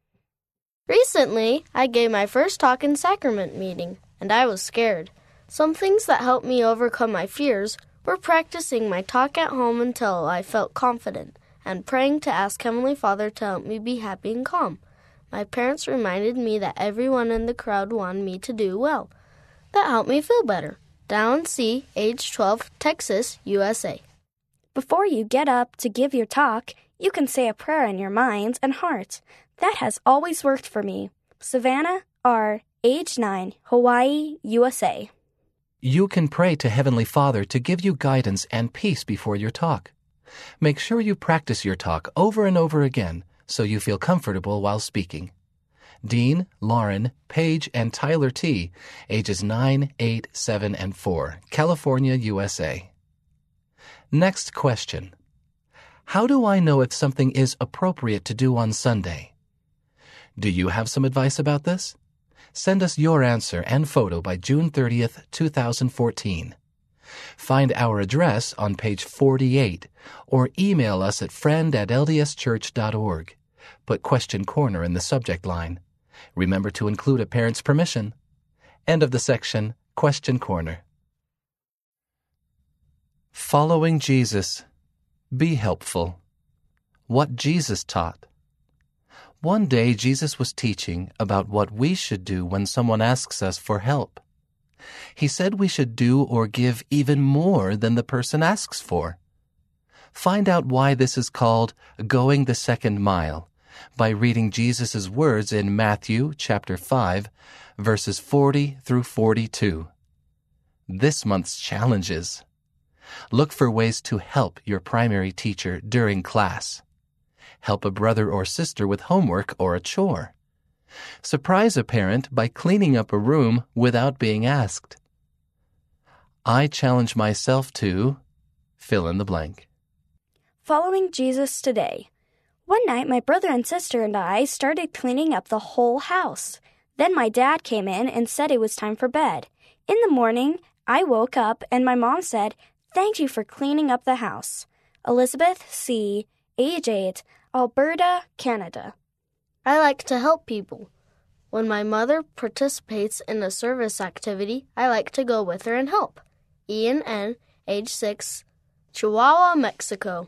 Recently, I gave my first talk in sacrament meeting, and I was scared. Some things that helped me overcome my fears were practicing my talk at home until I felt confident, and praying to ask Heavenly Father to help me be happy and calm. My parents reminded me that everyone in the crowd wanted me to do well. That helped me feel better. Dallin C., age 12, Texas, USA. Before you get up to give your talk, you can say a prayer in your mind and heart. That has always worked for me. Savannah R., age 9, Hawaii, USA. You can pray to Heavenly Father to give you guidance and peace before your talk. Make sure you practice your talk over and over again so you feel comfortable while speaking. Dean, Lauren, Paige, and Tyler T., ages 9, 8, 7, and 4, California, USA. Next question. How do I know if something is appropriate to do on Sunday? Do you have some advice about this? Send us your answer and photo by June 30th, 2014. Find our address on page 48 or email us at friend@ldschurch.org. Put Question Corner in the subject line. Remember to include a parent's permission. End of the section, Question Corner. Following Jesus. Be helpful. What Jesus taught. One day Jesus was teaching about what we should do when someone asks us for help. He said we should do or give even more than the person asks for. Find out why this is called going the second mile by reading Jesus' words in Matthew chapter 5, verses 40 through 42. This month's challenges. Look for ways to help your primary teacher during class. Help a brother or sister with homework or a chore. Surprise a parent by cleaning up a room without being asked. I challenge myself to fill in the blank. Following Jesus today. One night, my brother and sister and I started cleaning up the whole house. Then my dad came in and said it was time for bed. In the morning, I woke up and my mom said, "Thank you for cleaning up the house." Elizabeth C., age 8, Alberta, Canada. I like to help people. When my mother participates in a service activity, I like to go with her and help. Ian N., age 6, Chihuahua, Mexico.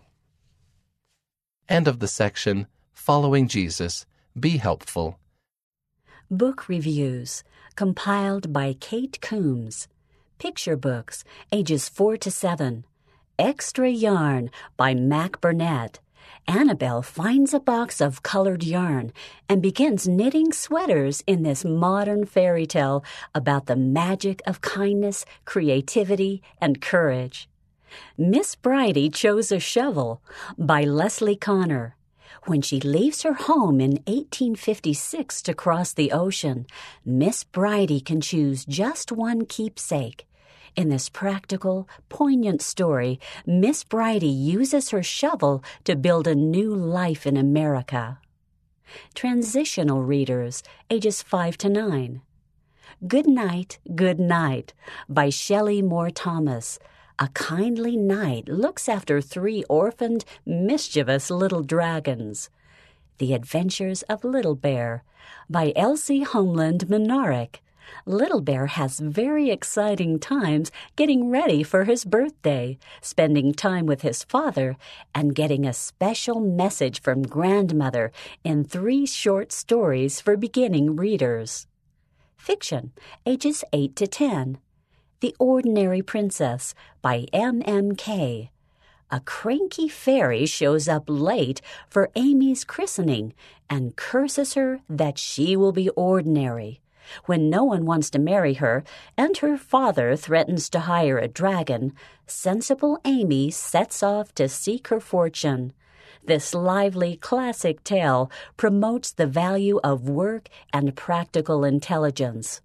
End of the section, Following Jesus. Be helpful. Book reviews, compiled by Kate Coombs. Picture books, ages 4 to 7. Extra Yarn by Mac Burnett. Annabelle finds a box of colored yarn and begins knitting sweaters in this modern fairy tale about the magic of kindness, creativity, and courage. Miss Bridie Chose a Shovel by Leslie Connor. When she leaves her home in 1856 to cross the ocean, Miss Bridie can choose just one keepsake. In this practical, poignant story, Miss Bridie uses her shovel to build a new life in America. Transitional readers, ages 5 to 9. Good Night, Good Night by Shelley Moore Thomas. A kindly knight looks after 3 orphaned, mischievous little dragons. The Adventures of Little Bear by Elsie Homeland Minarik. Little Bear has very exciting times getting ready for his birthday, spending time with his father, and getting a special message from grandmother in 3 short stories for beginning readers. Fiction, ages 8 to 10. The Ordinary Princess by M.M.K. a cranky fairy shows up late for Amy's christening and curses her that she will be ordinary. When no one wants to marry her and her father threatens to hire a dragon, sensible Amy sets off to seek her fortune. This lively classic tale promotes the value of work and practical intelligence.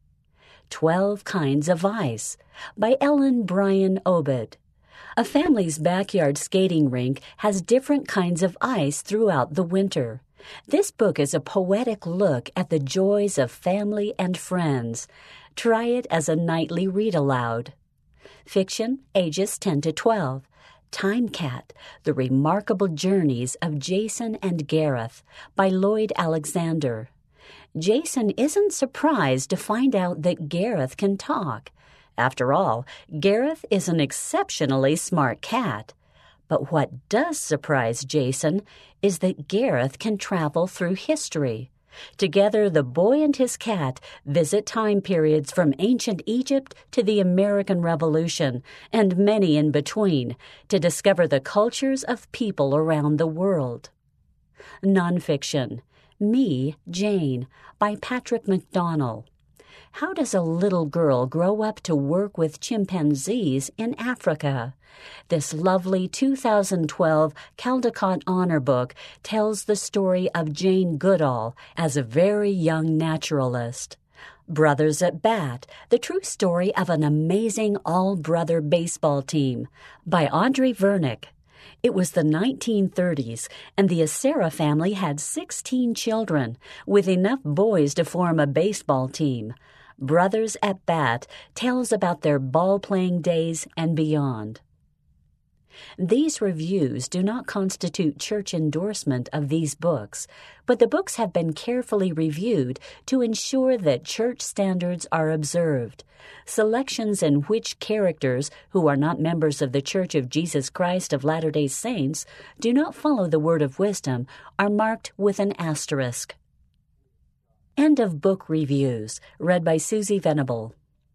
12 Kinds of Ice by Ellen Bryan Obed. A family's backyard skating rink has different kinds of ice throughout the winter. This book is a poetic look at the joys of family and friends. Try it as a nightly read aloud. Fiction, ages 10 to 12. Time Cat, The Remarkable Journeys of Jason and Gareth by Lloyd Alexander. Jason isn't surprised to find out that Gareth can talk. After all, Gareth is an exceptionally smart cat. But what does surprise Jason is that Gareth can travel through history. Together, the boy and his cat visit time periods from ancient Egypt to the American Revolution, and many in between, to discover the cultures of people around the world. Nonfiction. Me, Jane, by Patrick McDonnell. How does a little girl grow up to work with chimpanzees in Africa? This lovely 2012 Caldecott Honor Book tells the story of Jane Goodall as a very young naturalist. Brothers at Bat, the true story of an amazing all-brother baseball team, by Audrey Vernick. It was the 1930s, and the Acera family had 16 children, with enough boys to form a baseball team. Brothers at Bat tells about their ball-playing days and beyond. These reviews do not constitute church endorsement of these books, but the books have been carefully reviewed to ensure that church standards are observed. Selections in which characters who are not members of the Church of Jesus Christ of Latter-day Saints do not follow the word of wisdom are marked with an asterisk. End of book reviews, read by Susie Venable.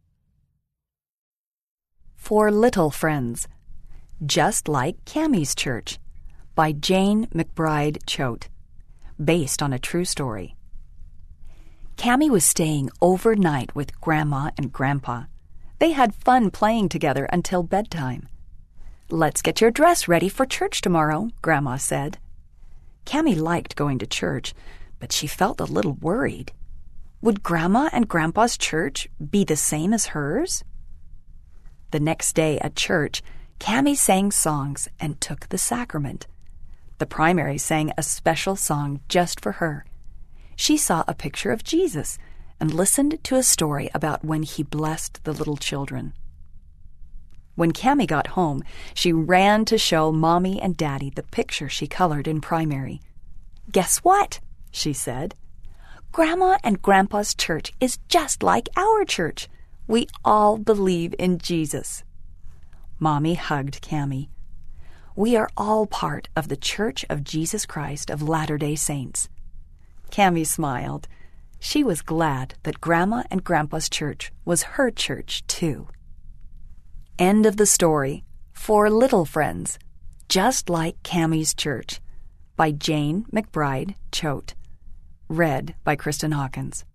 For Little Friends, Just Like Cammie's Church, by Jane McBride Choate, based on a true story. Cammie was staying overnight with Grandma and Grandpa. They had fun playing together until bedtime. "Let's get your dress ready for church tomorrow," Grandma said. Cammie liked going to church, but she felt a little worried. Would Grandma and Grandpa's church be the same as hers? The next day at church, Cammie sang songs and took the sacrament. The primary sang a special song just for her. She saw a picture of Jesus and listened to a story about when he blessed the little children. When Cammie got home, she ran to show Mommy and Daddy the picture she colored in primary. "Guess what?" she said. "Grandma and Grandpa's church is just like our church. We all believe in Jesus." Mommy hugged Cammie. "We are all part of the Church of Jesus Christ of Latter-day Saints." Cammie smiled. She was glad that Grandma and Grandpa's church was her church, too. End of the story. For Little Friends, Just Like Cammie's Church, by Jane McBride Choate. Read by Kristen Hawkins.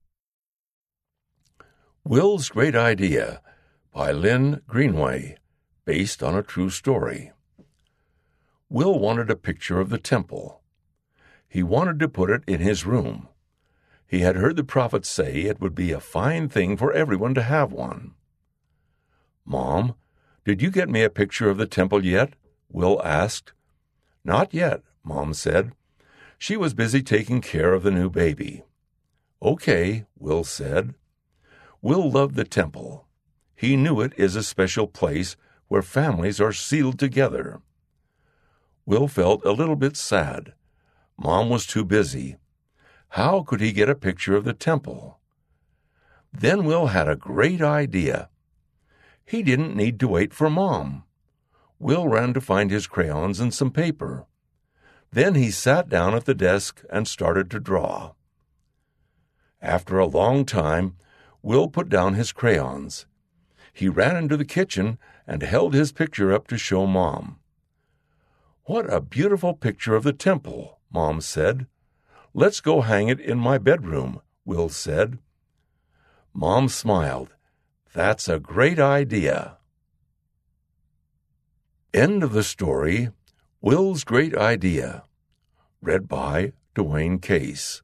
Will's Great Idea, by Lynn Greenway, based on a true story. Will wanted a picture of the temple. He wanted to put it in his room. He had heard the prophet say it would be a fine thing for everyone to have one. "Mom, did you get me a picture of the temple yet?" Will asked. "Not yet," Mom said. She was busy taking care of the new baby. "Okay," Will said. Will loved the temple. He knew it is a special place where families are sealed together. Will felt a little bit sad. Mom was too busy. How could he get a picture of the temple? Then Will had a great idea. He didn't need to wait for Mom. Will ran to find his crayons and some paper. Then he sat down at the desk and started to draw. After a long time, Will put down his crayons. He ran into the kitchen and held his picture up to show Mom. "What a beautiful picture of the temple," Mom said. "Let's go hang it in my bedroom," Will said. Mom smiled. "That's a great idea." End of the story, Will's Great Idea. Read by Dwayne Case.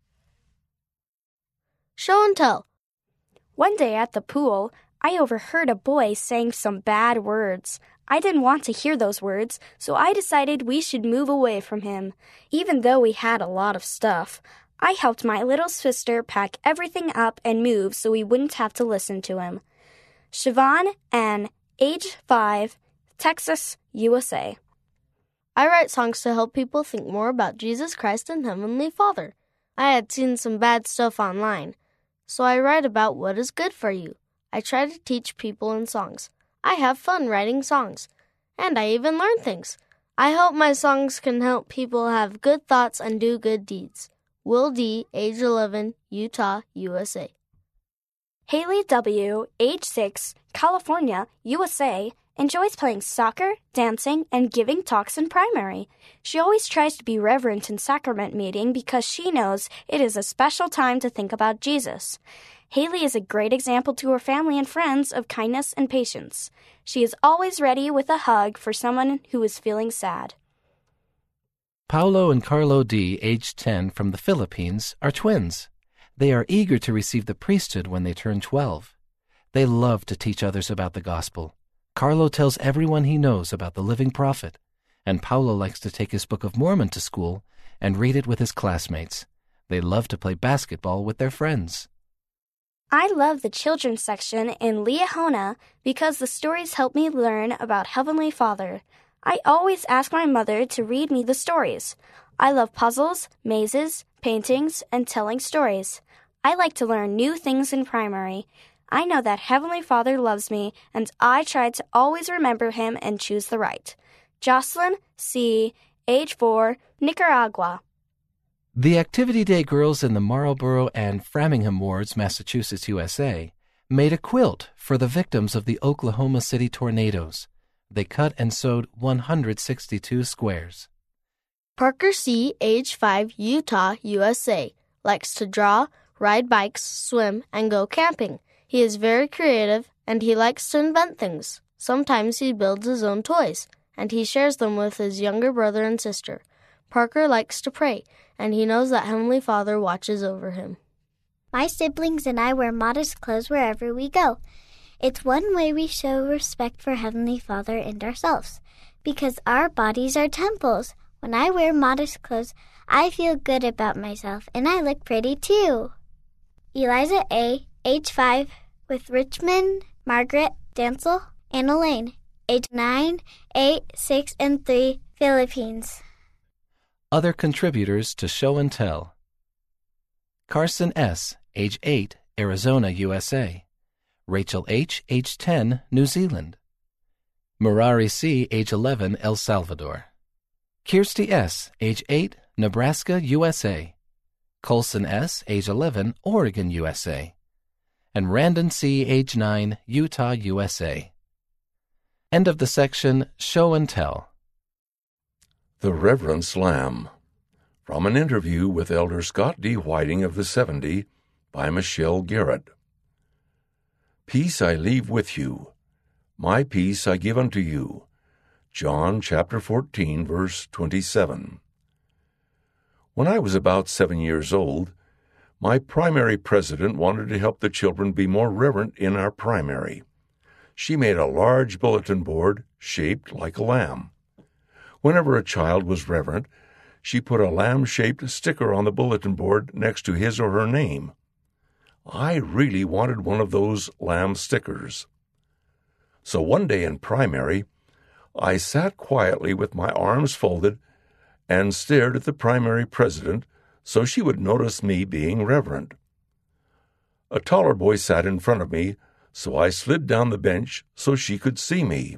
Show and tell. One day at the pool, I overheard a boy saying some bad words. I didn't want to hear those words, so I decided we should move away from him. Even though we had a lot of stuff, I helped my little sister pack everything up and move so we wouldn't have to listen to him. Siobhan N., age 5, Texas, USA. I write songs to help people think more about Jesus Christ and Heavenly Father. I had seen some bad stuff online, so I write about what is good for you. I try to teach people in songs. I have fun writing songs, and I even learn things. I hope my songs can help people have good thoughts and do good deeds. Will D., age 11, Utah, USA. Haley W., age 6, California, USA, enjoys playing soccer, dancing, and giving talks in primary. She always tries to be reverent in sacrament meeting because she knows it is a special time to think about Jesus. Haley is a great example to her family and friends of kindness and patience. She is always ready with a hug for someone who is feeling sad. Paulo and Carlo D., age 10, from the Philippines, are twins. They are eager to receive the priesthood when they turn 12. They love to teach others about the gospel. Carlo tells everyone he knows about the living prophet, and Paulo likes to take his Book of Mormon to school and read it with his classmates. They love to play basketball with their friends. I love the children's section in Liahona because the stories help me learn about Heavenly Father. I always ask my mother to read me the stories. I love puzzles, mazes, paintings, and telling stories. I like to learn new things in primary. I know that Heavenly Father loves me, and I try to always remember Him and choose the right. Jocelyn C., age 4, Nicaragua. The Activity Day girls in the Marlborough and Framingham wards, Massachusetts, USA, made a quilt for the victims of the Oklahoma City tornadoes. They cut and sewed 162 squares. Parker C., age 5, Utah, USA, likes to draw, ride bikes, swim, and go camping. He is very creative, and he likes to invent things. Sometimes he builds his own toys, and he shares them with his younger brother and sister. Parker likes to pray, and he knows that Heavenly Father watches over him. My siblings and I wear modest clothes wherever we go. It's one way we show respect for Heavenly Father and ourselves, because our bodies are temples. When I wear modest clothes, I feel good about myself, and I look pretty too. Eliza A., age 5, with Richmond, Margaret, Dancel, and Elaine, age 9, 8, 6, and 3, Philippines. Other contributors to Show and Tell. Carson S., age 8, Arizona, USA. Rachel H., age 10, New Zealand. Murari C., age 11, El Salvador. Kirsty S., age 8, Nebraska, USA. Colson S., age 11, Oregon, USA. And Randon C., age 9, Utah, USA. End of the section Show and Tell. The Reverence Lamb. From an interview with Elder Scott D. Whiting of the 70 by Michelle Garrett. Peace I leave with you. My peace I give unto you. John chapter 14, verse 27. When I was about 7 years old, my primary president wanted to help the children be more reverent in our primary. She made a large bulletin board shaped like a lamb. Whenever a child was reverent, she put a lamb-shaped sticker on the bulletin board next to his or her name. I really wanted one of those lamb stickers. So one day in primary, I sat quietly with my arms folded and stared at the primary president so she would notice me being reverent. A taller boy sat in front of me, so I slid down the bench so she could see me.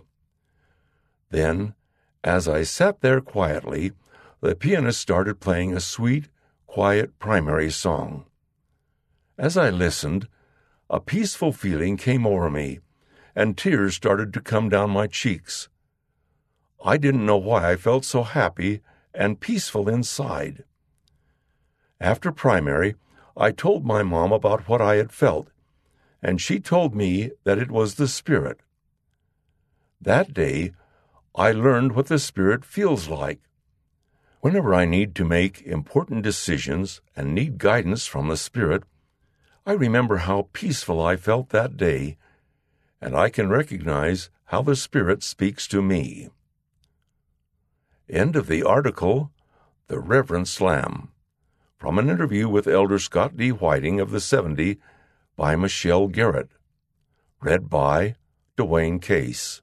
Then, as I sat there quietly, the pianist started playing a sweet, quiet primary song. As I listened, a peaceful feeling came over me, and tears started to come down my cheeks. I didn't know why I felt so happy and peaceful inside. After primary, I told my mom about what I had felt, and she told me that it was the Spirit. That day, I learned what the Spirit feels like. Whenever I need to make important decisions and need guidance from the Spirit, I remember how peaceful I felt that day, and I can recognize how the Spirit speaks to me. End of the article, The Reverend Slam, from an interview with Elder Scott D. Whiting of the 70 by Michelle Garrett. Read by Dwayne Case.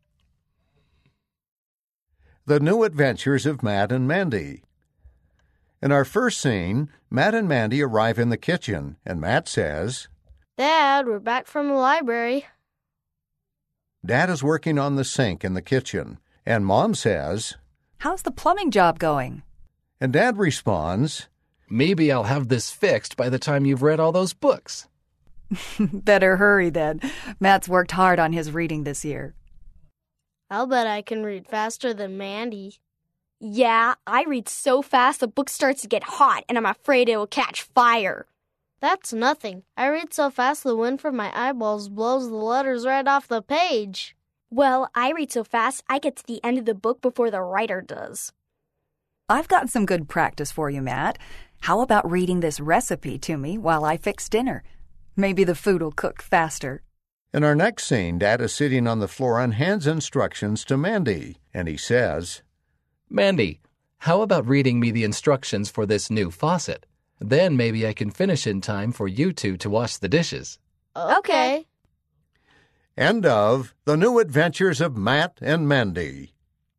The New Adventures of Matt and Mandy. In our first scene, Matt and Mandy arrive in the kitchen, and Matt says, "Dad, we're back from the library." Dad is working on the sink in the kitchen, and Mom says, "How's the plumbing job going?" And Dad responds, "Maybe I'll have this fixed by the time you've read all those books." Better hurry then. Matt's worked hard on his reading this year. I'll bet I can read faster than Mandy. Yeah, I read so fast the book starts to get hot and I'm afraid it will catch fire. That's nothing. I read so fast the wind from my eyeballs blows the letters right off the page. Well, I read so fast I get to the end of the book before the writer does. I've got some good practice for you, Matt. How about reading this recipe to me while I fix dinner? Maybe the food will cook faster. In our next scene, Dad is sitting on the floor and hands instructions to Mandy, and he says, "Mandy, how about reading me the instructions for this new faucet? Then maybe I can finish in time for you two to wash the dishes." Okay. End of The New Adventures of Matt and Mandy.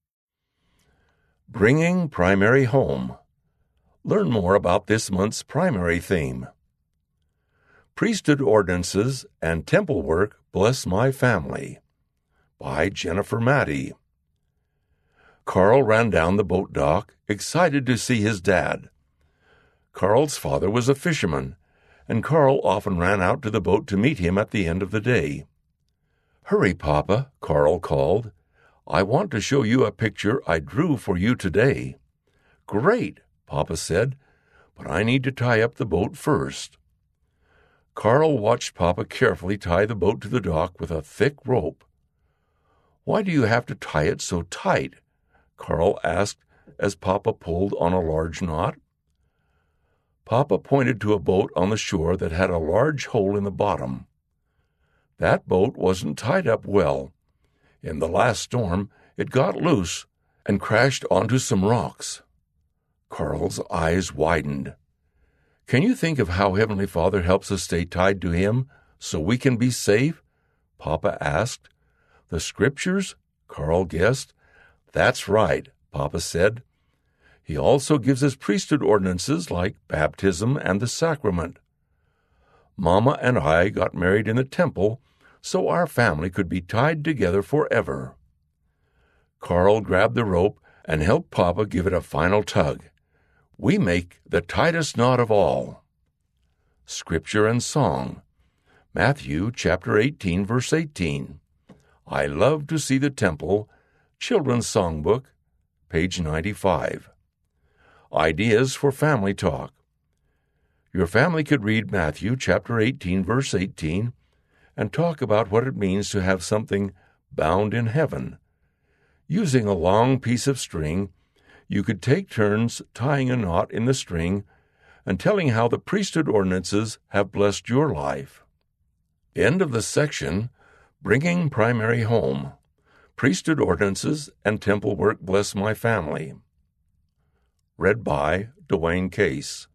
Bringing Primary Home. Learn more about this month's primary theme. Priesthood Ordinances and Temple Work Bless My Family by Jennifer Maddie. Carl ran down the boat dock, excited to see his dad. Carl's father was a fisherman, and Carl often ran out to the boat to meet him at the end of the day. "Hurry, Papa," Carl called. "I want to show you a picture I drew for you today." "Great," Papa said, "but I need to tie up the boat first." Carl watched Papa carefully tie the boat to the dock with a thick rope. "Why do you have to tie it so tight?" Carl asked as Papa pulled on a large knot. Papa pointed to a boat on the shore that had a large hole in the bottom. That boat wasn't tied up well. In the last storm, it got loose and crashed onto some rocks. Carl's eyes widened. "Can you think of how Heavenly Father helps us stay tied to Him so we can be safe?" Papa asked. "The Scriptures?" Carl guessed. "That's right," Papa said. "He also gives us priesthood ordinances like baptism and the sacrament. Mama and I got married in the temple so our family could be tied together forever." Carl grabbed the rope and helped Papa give it a final tug. "We make the tightest knot of all." Scripture and Song. Matthew chapter 18, verse 18. I love to see the temple. Children's Songbook, page 95. Ideas for family talk. Your family could read Matthew chapter 18, verse 18, and talk about what it means to have something bound in heaven. Using a long piece of string, you could take turns tying a knot in the string and telling how the priesthood ordinances have blessed your life. End of the section, Bringing Primary Home. Priesthood Ordinances and Temple Work Bless My Family. Read by Dwayne Case.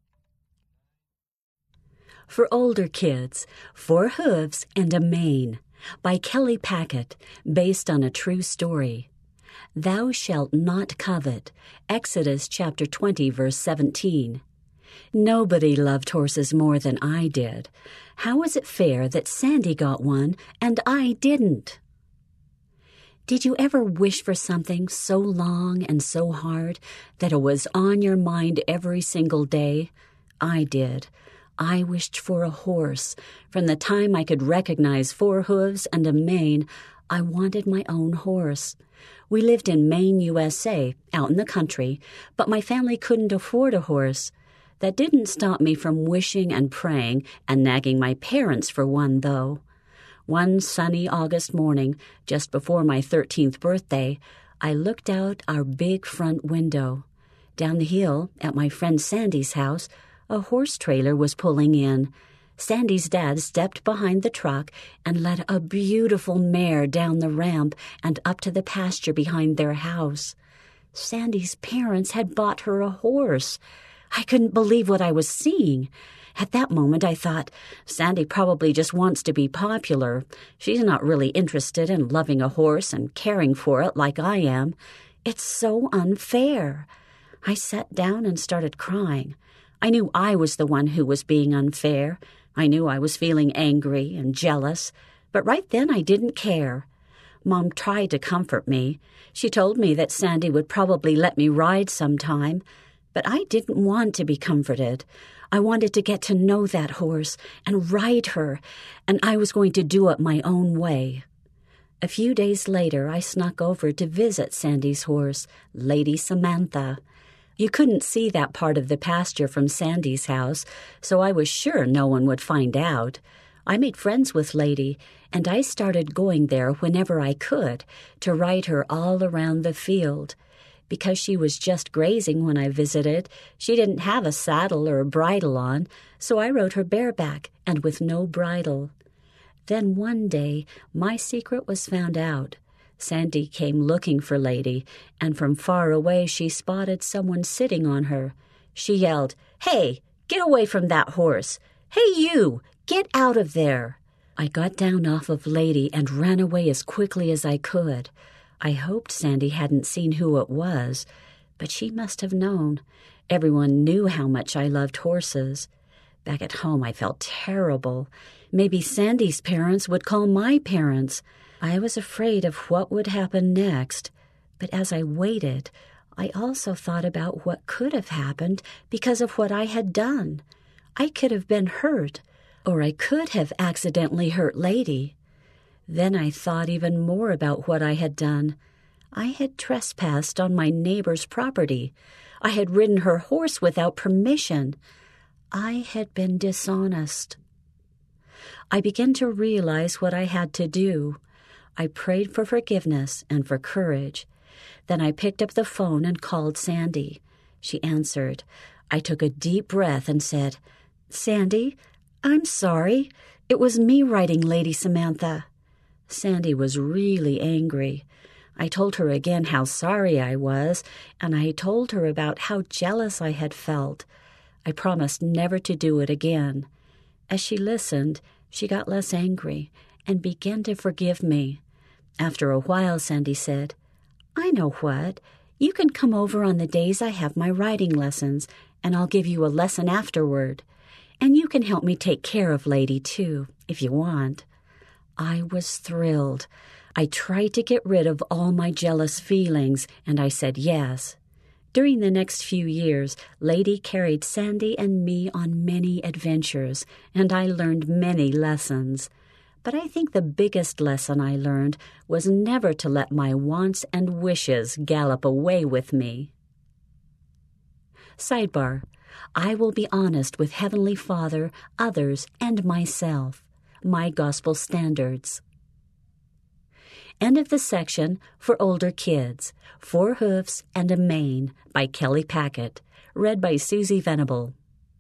For older kids, Four Hooves and a Mane by Kelly Packett, based on a true story. Thou shalt not covet, Exodus chapter 20, verse 17. Nobody loved horses more than I did. How is it fair that Sandy got one and I didn't? Did you ever wish for something so long and so hard that it was on your mind every single day? I did. I wished for a horse. From the time I could recognize Four Hooves and a Mane, I wanted my own horse. We lived in Maine, USA, out in the country, but my family couldn't afford a horse. That didn't stop me from wishing and praying and nagging my parents for one, though. One sunny August morning, just before my 13th birthday, I looked out our big front window. Down the hill, at my friend Sandy's house, a horse trailer was pulling in. Sandy's dad stepped behind the truck and led a beautiful mare down the ramp and up to the pasture behind their house. Sandy's parents had bought her a horse. I couldn't believe what I was seeing. At that moment, I thought, Sandy probably just wants to be popular. She's not really interested in loving a horse and caring for it like I am. It's so unfair. I sat down and started crying. I knew I was the one who was being unfair. I knew I was feeling angry and jealous, but right then I didn't care. Mom tried to comfort me. She told me that Sandy would probably let me ride sometime, but I didn't want to be comforted. I wanted to get to know that horse and ride her, and I was going to do it my own way. A few days later, I snuck over to visit Sandy's horse, Lady Samantha. You couldn't see that part of the pasture from Sandy's house, so I was sure no one would find out. I made friends with Lady, and I started going there whenever I could to ride her all around the field. Because she was just grazing when I visited, she didn't have a saddle or a bridle on, so I rode her bareback and with no bridle. Then one day, my secret was found out. Sandy came looking for Lady, and from far away she spotted someone sitting on her. She yelled, "Hey, get away from that horse! Hey, you! Get out of there!" I got down off of Lady and ran away as quickly as I could. I hoped Sandy hadn't seen who it was, but she must have known. Everyone knew how much I loved horses. Back at home, I felt terrible. Maybe Sandy's parents would call my parents. I was afraid of what would happen next, but as I waited, I also thought about what could have happened because of what I had done. I could have been hurt, or I could have accidentally hurt Lady. Then I thought even more about what I had done. I had trespassed on my neighbor's property. I had ridden her horse without permission. I had been dishonest. I began to realize what I had to do. I prayed for forgiveness and for courage. Then I picked up the phone and called Sandy. She answered. I took a deep breath and said, "Sandy, I'm sorry. It was me riding Lady Samantha." Sandy was really angry. I told her again how sorry I was, and I told her about how jealous I had felt. I promised never to do it again. As she listened, she got less angry and began to forgive me. After a while, Sandy said, "I know what. You can come over on the days I have my riding lessons, and I'll give you a lesson afterward. And you can help me take care of Lady, too, if you want." I was thrilled. I tried to get rid of all my jealous feelings, and I said yes. During the next few years, Lady carried Sandy and me on many adventures, and I learned many lessons. But I think the biggest lesson I learned was never to let my wants and wishes gallop away with me. Sidebar: I will be honest with Heavenly Father, others, and myself. My Gospel Standards. End of the section for older kids. 4 Hoofs and a Mane by Kelly Packett. Read by Susie Venable.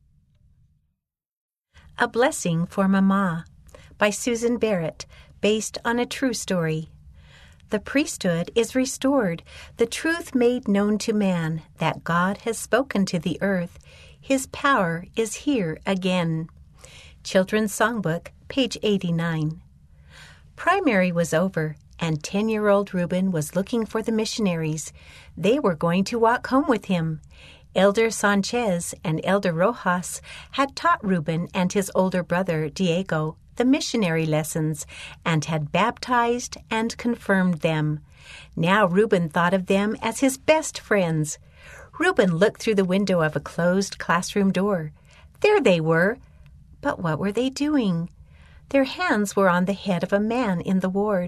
A Blessing for Mama by Susan Barrett, based on a true story. The priesthood is restored, the truth made known to man, that God has spoken to the earth. His power is here again. Children's Songbook, page 89. Primary was over, and 10-year-old Reuben was looking for the missionaries. They were going to walk home with him. Elder Sanchez and Elder Rojas had taught Reuben and his older brother, Diego, the missionary lessons and had baptized and confirmed them. Now Reuben thought of them as his best friends. Reuben looked through the window of a closed classroom door. There they were. But what were they doing? Their hands were on the head of a man in the ward,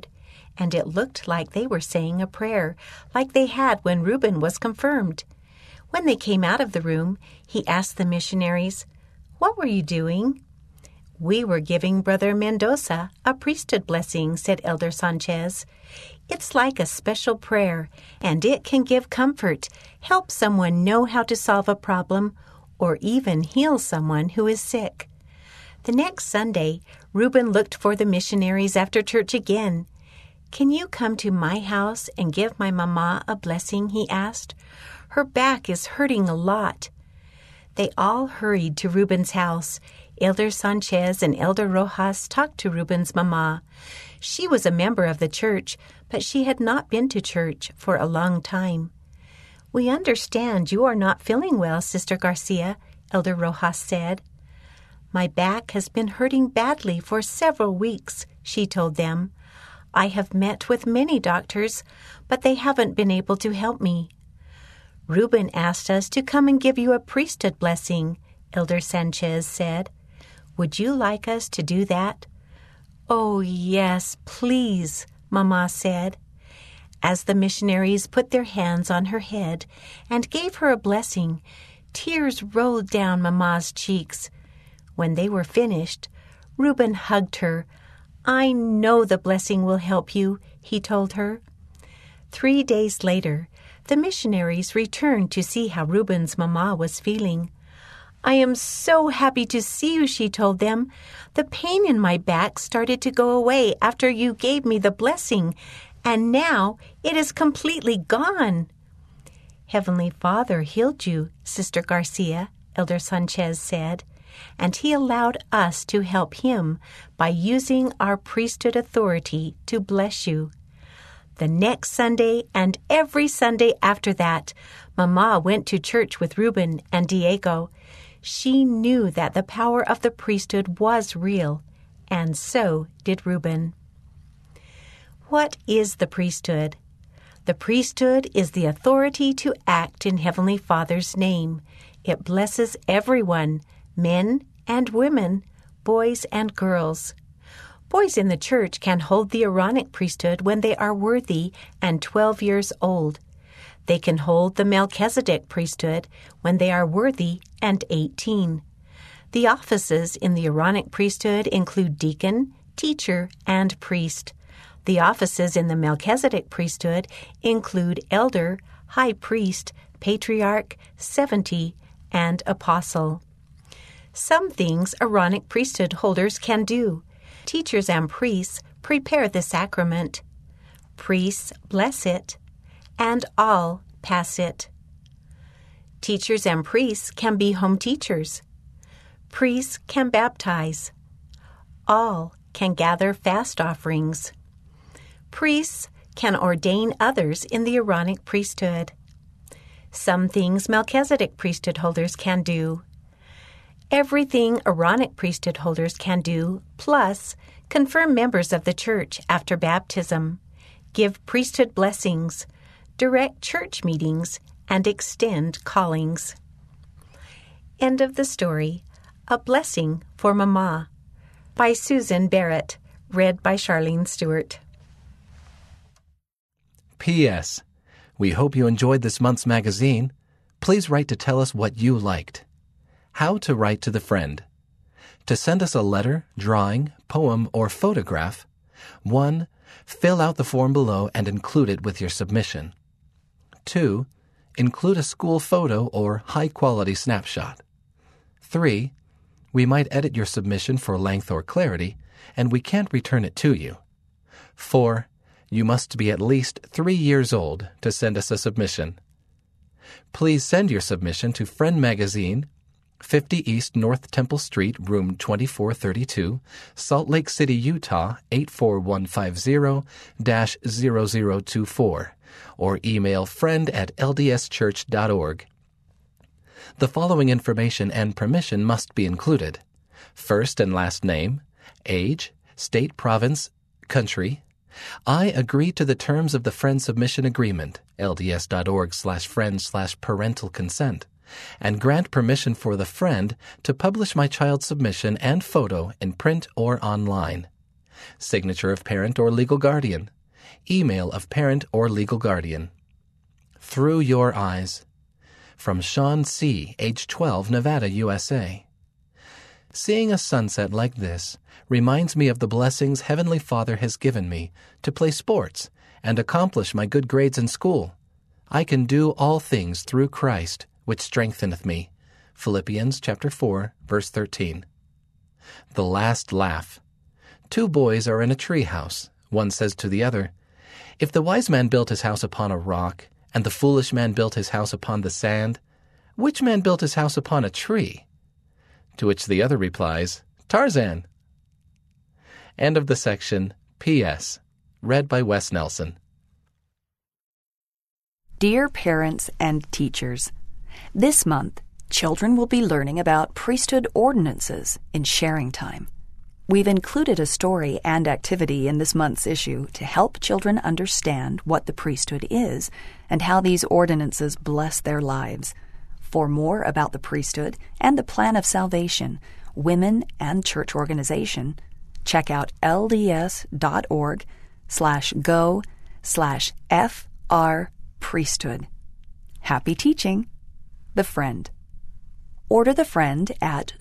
and it looked like they were saying a prayer, like they had when Reuben was confirmed. When they came out of the room, he asked the missionaries, "What were you doing?" "We were giving Brother Mendoza a priesthood blessing," said Elder Sanchez. "It's like a special prayer, and it can give comfort, help someone know how to solve a problem, or even heal someone who is sick." The next Sunday, Reuben looked for the missionaries after church again. "Can you come to my house and give my mama a blessing?" he asked. "Her back is hurting a lot." They all hurried to Reuben's house. Elder Sanchez and Elder Rojas talked to Reuben's mama. She was a member of the church, but she had not been to church for a long time. "We understand you are not feeling well, Sister Garcia," Elder Rojas said. "My back has been hurting badly for several weeks," she told them. "I have met with many doctors, but they haven't been able to help me." "Reuben asked us to come and give you a priesthood blessing," Elder Sanchez said. "Would you like us to do that?" "Oh, yes, please," Mama said. As the missionaries put their hands on her head and gave her a blessing, tears rolled down Mama's cheeks. When they were finished, Reuben hugged her. "I know the blessing will help you," he told her. 3 days later, the missionaries returned to see how Reuben's mama was feeling. "I am so happy to see you," she told them. "The pain in my back started to go away after you gave me the blessing, and now it is completely gone." "Heavenly Father healed you, Sister Garcia," Elder Sanchez said, "and he allowed us to help him by using our priesthood authority to bless you." The next Sunday and every Sunday after that, Mama went to church with Reuben and Diego. She knew that the power of the priesthood was real, and so did Reuben. What is the priesthood? The priesthood is the authority to act in Heavenly Father's name. It blesses everyone, men and women, boys and girls. Boys in the church can hold the Aaronic priesthood when they are worthy and 12 years old. They can hold the Melchizedek priesthood when they are worthy and 18. The offices in the Aaronic priesthood include deacon, teacher, and priest. The offices in the Melchizedek priesthood include elder, high priest, patriarch, 70, and apostle. Some things Aaronic priesthood holders can do. Teachers and priests prepare the sacrament. Priests bless it, and all pass it. Teachers and priests can be home teachers. Priests can baptize. All can gather fast offerings. Priests can ordain others in the Aaronic priesthood. Some things Melchizedek priesthood holders can do. Everything Aaronic priesthood holders can do, plus confirm members of the church after baptism, give priesthood blessings, direct church meetings, and extend callings. End of the story. A Blessing for Mama by Susan Barrett, read by Charlene Stewart. P.S. We hope you enjoyed this month's magazine. Please write to tell us what you liked. How to write to the friend. To send us a letter, drawing, poem, or photograph, 1. Fill out the form below and include it with your submission. 2. Include a school photo or high-quality snapshot. 3. We might edit your submission for length or clarity, and we can't return it to you. 4. You must be at least 3 years old to send us a submission. Please send your submission to Friend Magazine, 50 East North Temple Street, room 2432, Salt Lake City, Utah, 84150-0024, or email friend@ldschurch.org. The following information and permission must be included: first and last name, age, state, province, country. I agree to the terms of the Friend Submission Agreement, lds.org/friend/parental consent, and grant permission for the friend to publish my child's submission and photo in print or online. Signature of parent or legal guardian. Email of parent or legal guardian. Through Your Eyes. From Sean C., age 12, Nevada, USA. Seeing a sunset like this reminds me of the blessings Heavenly Father has given me to play sports and accomplish my good grades in school. I can do all things through Christ, which strengtheneth me. Philippians chapter 4, verse 13. The last laugh. 2 boys are in a tree house. One says to the other, "If the wise man built his house upon a rock, and the foolish man built his house upon the sand, which man built his house upon a tree?" To which the other replies, "Tarzan." End of the section. P.S. Read by Wes Nelson. Dear parents and teachers, this month, children will be learning about priesthood ordinances in sharing time. We've included a story and activity in this month's issue to help children understand what the priesthood is and how these ordinances bless their lives. For more about the priesthood and the plan of salvation, women, and church organization, check out lds.org/go/FR-priesthood. Happy teaching! The Friend. Order The Friend at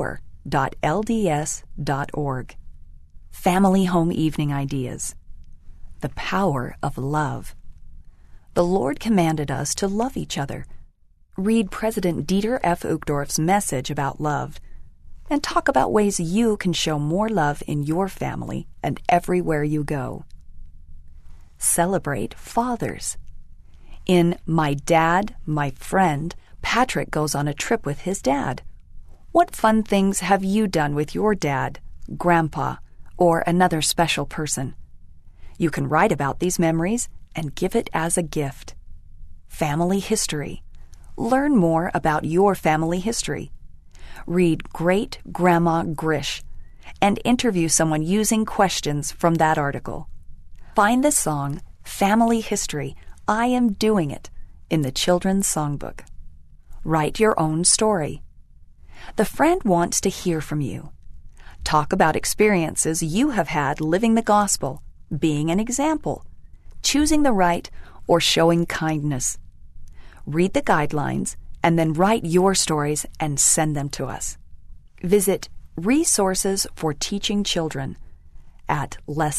store.lds.org. Family Home Evening Ideas. The Power of Love. The Lord commanded us to love each other. Read President Dieter F. Uchtdorf's message about love, and talk about ways you can show more love in your family and everywhere you go. Celebrate fathers. In My Dad, My Friend, Patrick goes on a trip with his dad. What fun things have you done with your dad, grandpa, or another special person? You can write about these memories and give it as a gift. Family history. Learn more about your family history. Read Great Grandma Grish and interview someone using questions from that article. Find the song Family History, I Am Doing It in the Children's Songbook. Write your own story. The Friend wants to hear from you. Talk about experiences you have had living the gospel, being an example, choosing the right, or showing kindness. Read the guidelines and then write your stories and send them to us. Visit Resources for Teaching Children at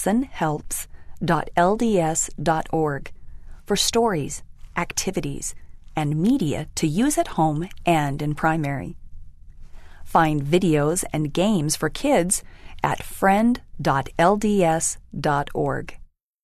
lessonhelps.lds.org for stories, activities, and media to use at home and in primary. Find videos and games for kids at friend.lds.org.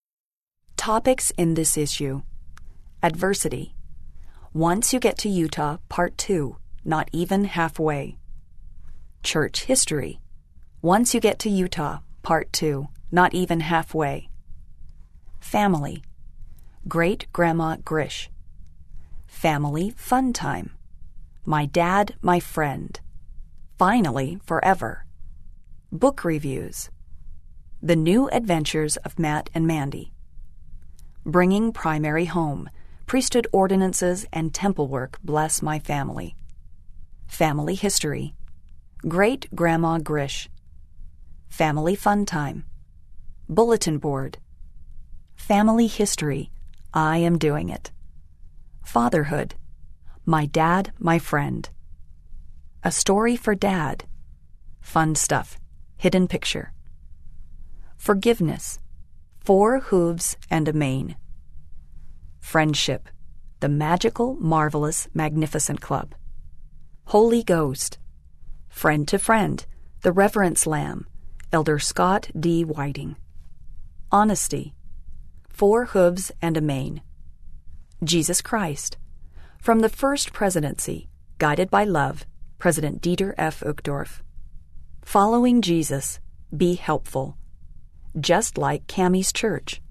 Topics in this issue. Adversity. Once You Get to Utah, Part 2, Not Even Halfway. Church History. Once You Get to Utah, Part 2, Not Even Halfway. Family. Great Grandma Grish. Family Fun Time. My Dad, My Friend. Finally, Forever. Book Reviews. The New Adventures of Matt and Mandy. Bringing Primary Home. Priesthood Ordinances and Temple Work Bless My Family. Family History. Great Grandma Grish. Family Fun Time. Bulletin Board. Family History, I Am Doing It. Fatherhood. My Dad, My Friend. A Story for Dad. Fun Stuff. Hidden Picture. Forgiveness. 4 Hooves and a Mane. Friendship. The Magical, Marvelous, Magnificent Club. Holy Ghost. Friend to Friend. The Reverence Lamb. Elder Scott D. Whiting. Honesty. 4 Hooves and a Mane. Jesus Christ. From the First Presidency. Guided by Love. President Dieter F. Uchtdorf. Following Jesus. Be Helpful. Just Like Cammie's Church.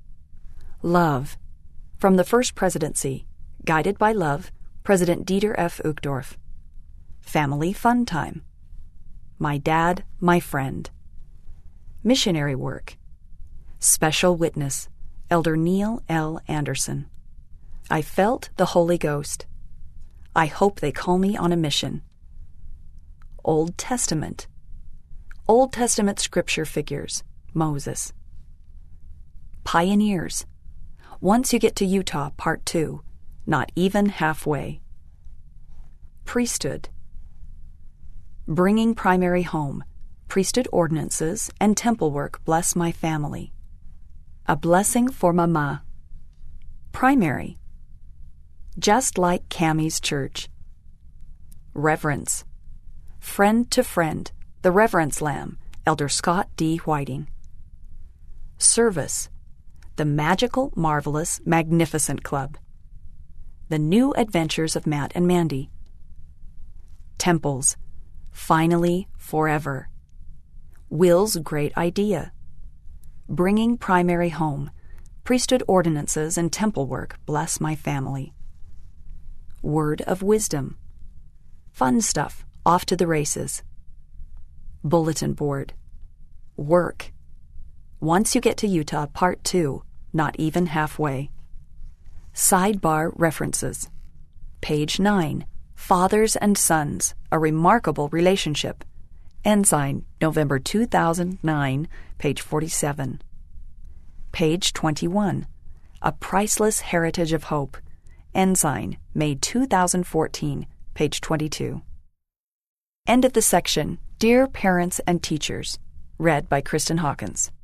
Love. From the First Presidency. Guided by Love. President Dieter F. Uchtdorf. Family Fun Time. My Dad, My Friend. Missionary Work. Special Witness. Elder Neil L. Anderson. I Felt the Holy Ghost. I Hope They Call Me on a Mission. Old Testament. Old Testament Scripture Figures. Moses. Pioneers. Once you get to Utah, Part 2. Not even halfway. Priesthood. Bringing primary home. Priesthood ordinances and temple work bless my family. A blessing for Mama. Primary. Just like Cammie's church. Reverence. Friend to Friend, The Reverence Lamb, Elder Scott D. Whiting. Service. The Magical, Marvelous, Magnificent Club. The New Adventures of Matt and Mandy. Temples. Finally, Forever. Will's Great Idea. Bringing Primary Home. Priesthood ordinances and temple work bless my family. Word of Wisdom. Fun stuff. Off to the races. Bulletin board. Work. Once you get to Utah, Part 2. Not even halfway. Sidebar references. Page 9. Fathers and Sons, A Remarkable Relationship. Ensign, November 2009, page 47. Page 21. A Priceless Heritage of Hope. Ensign, May 2014, page 22. End of the section. Dear Parents and Teachers. Read by Kristen Hawkins.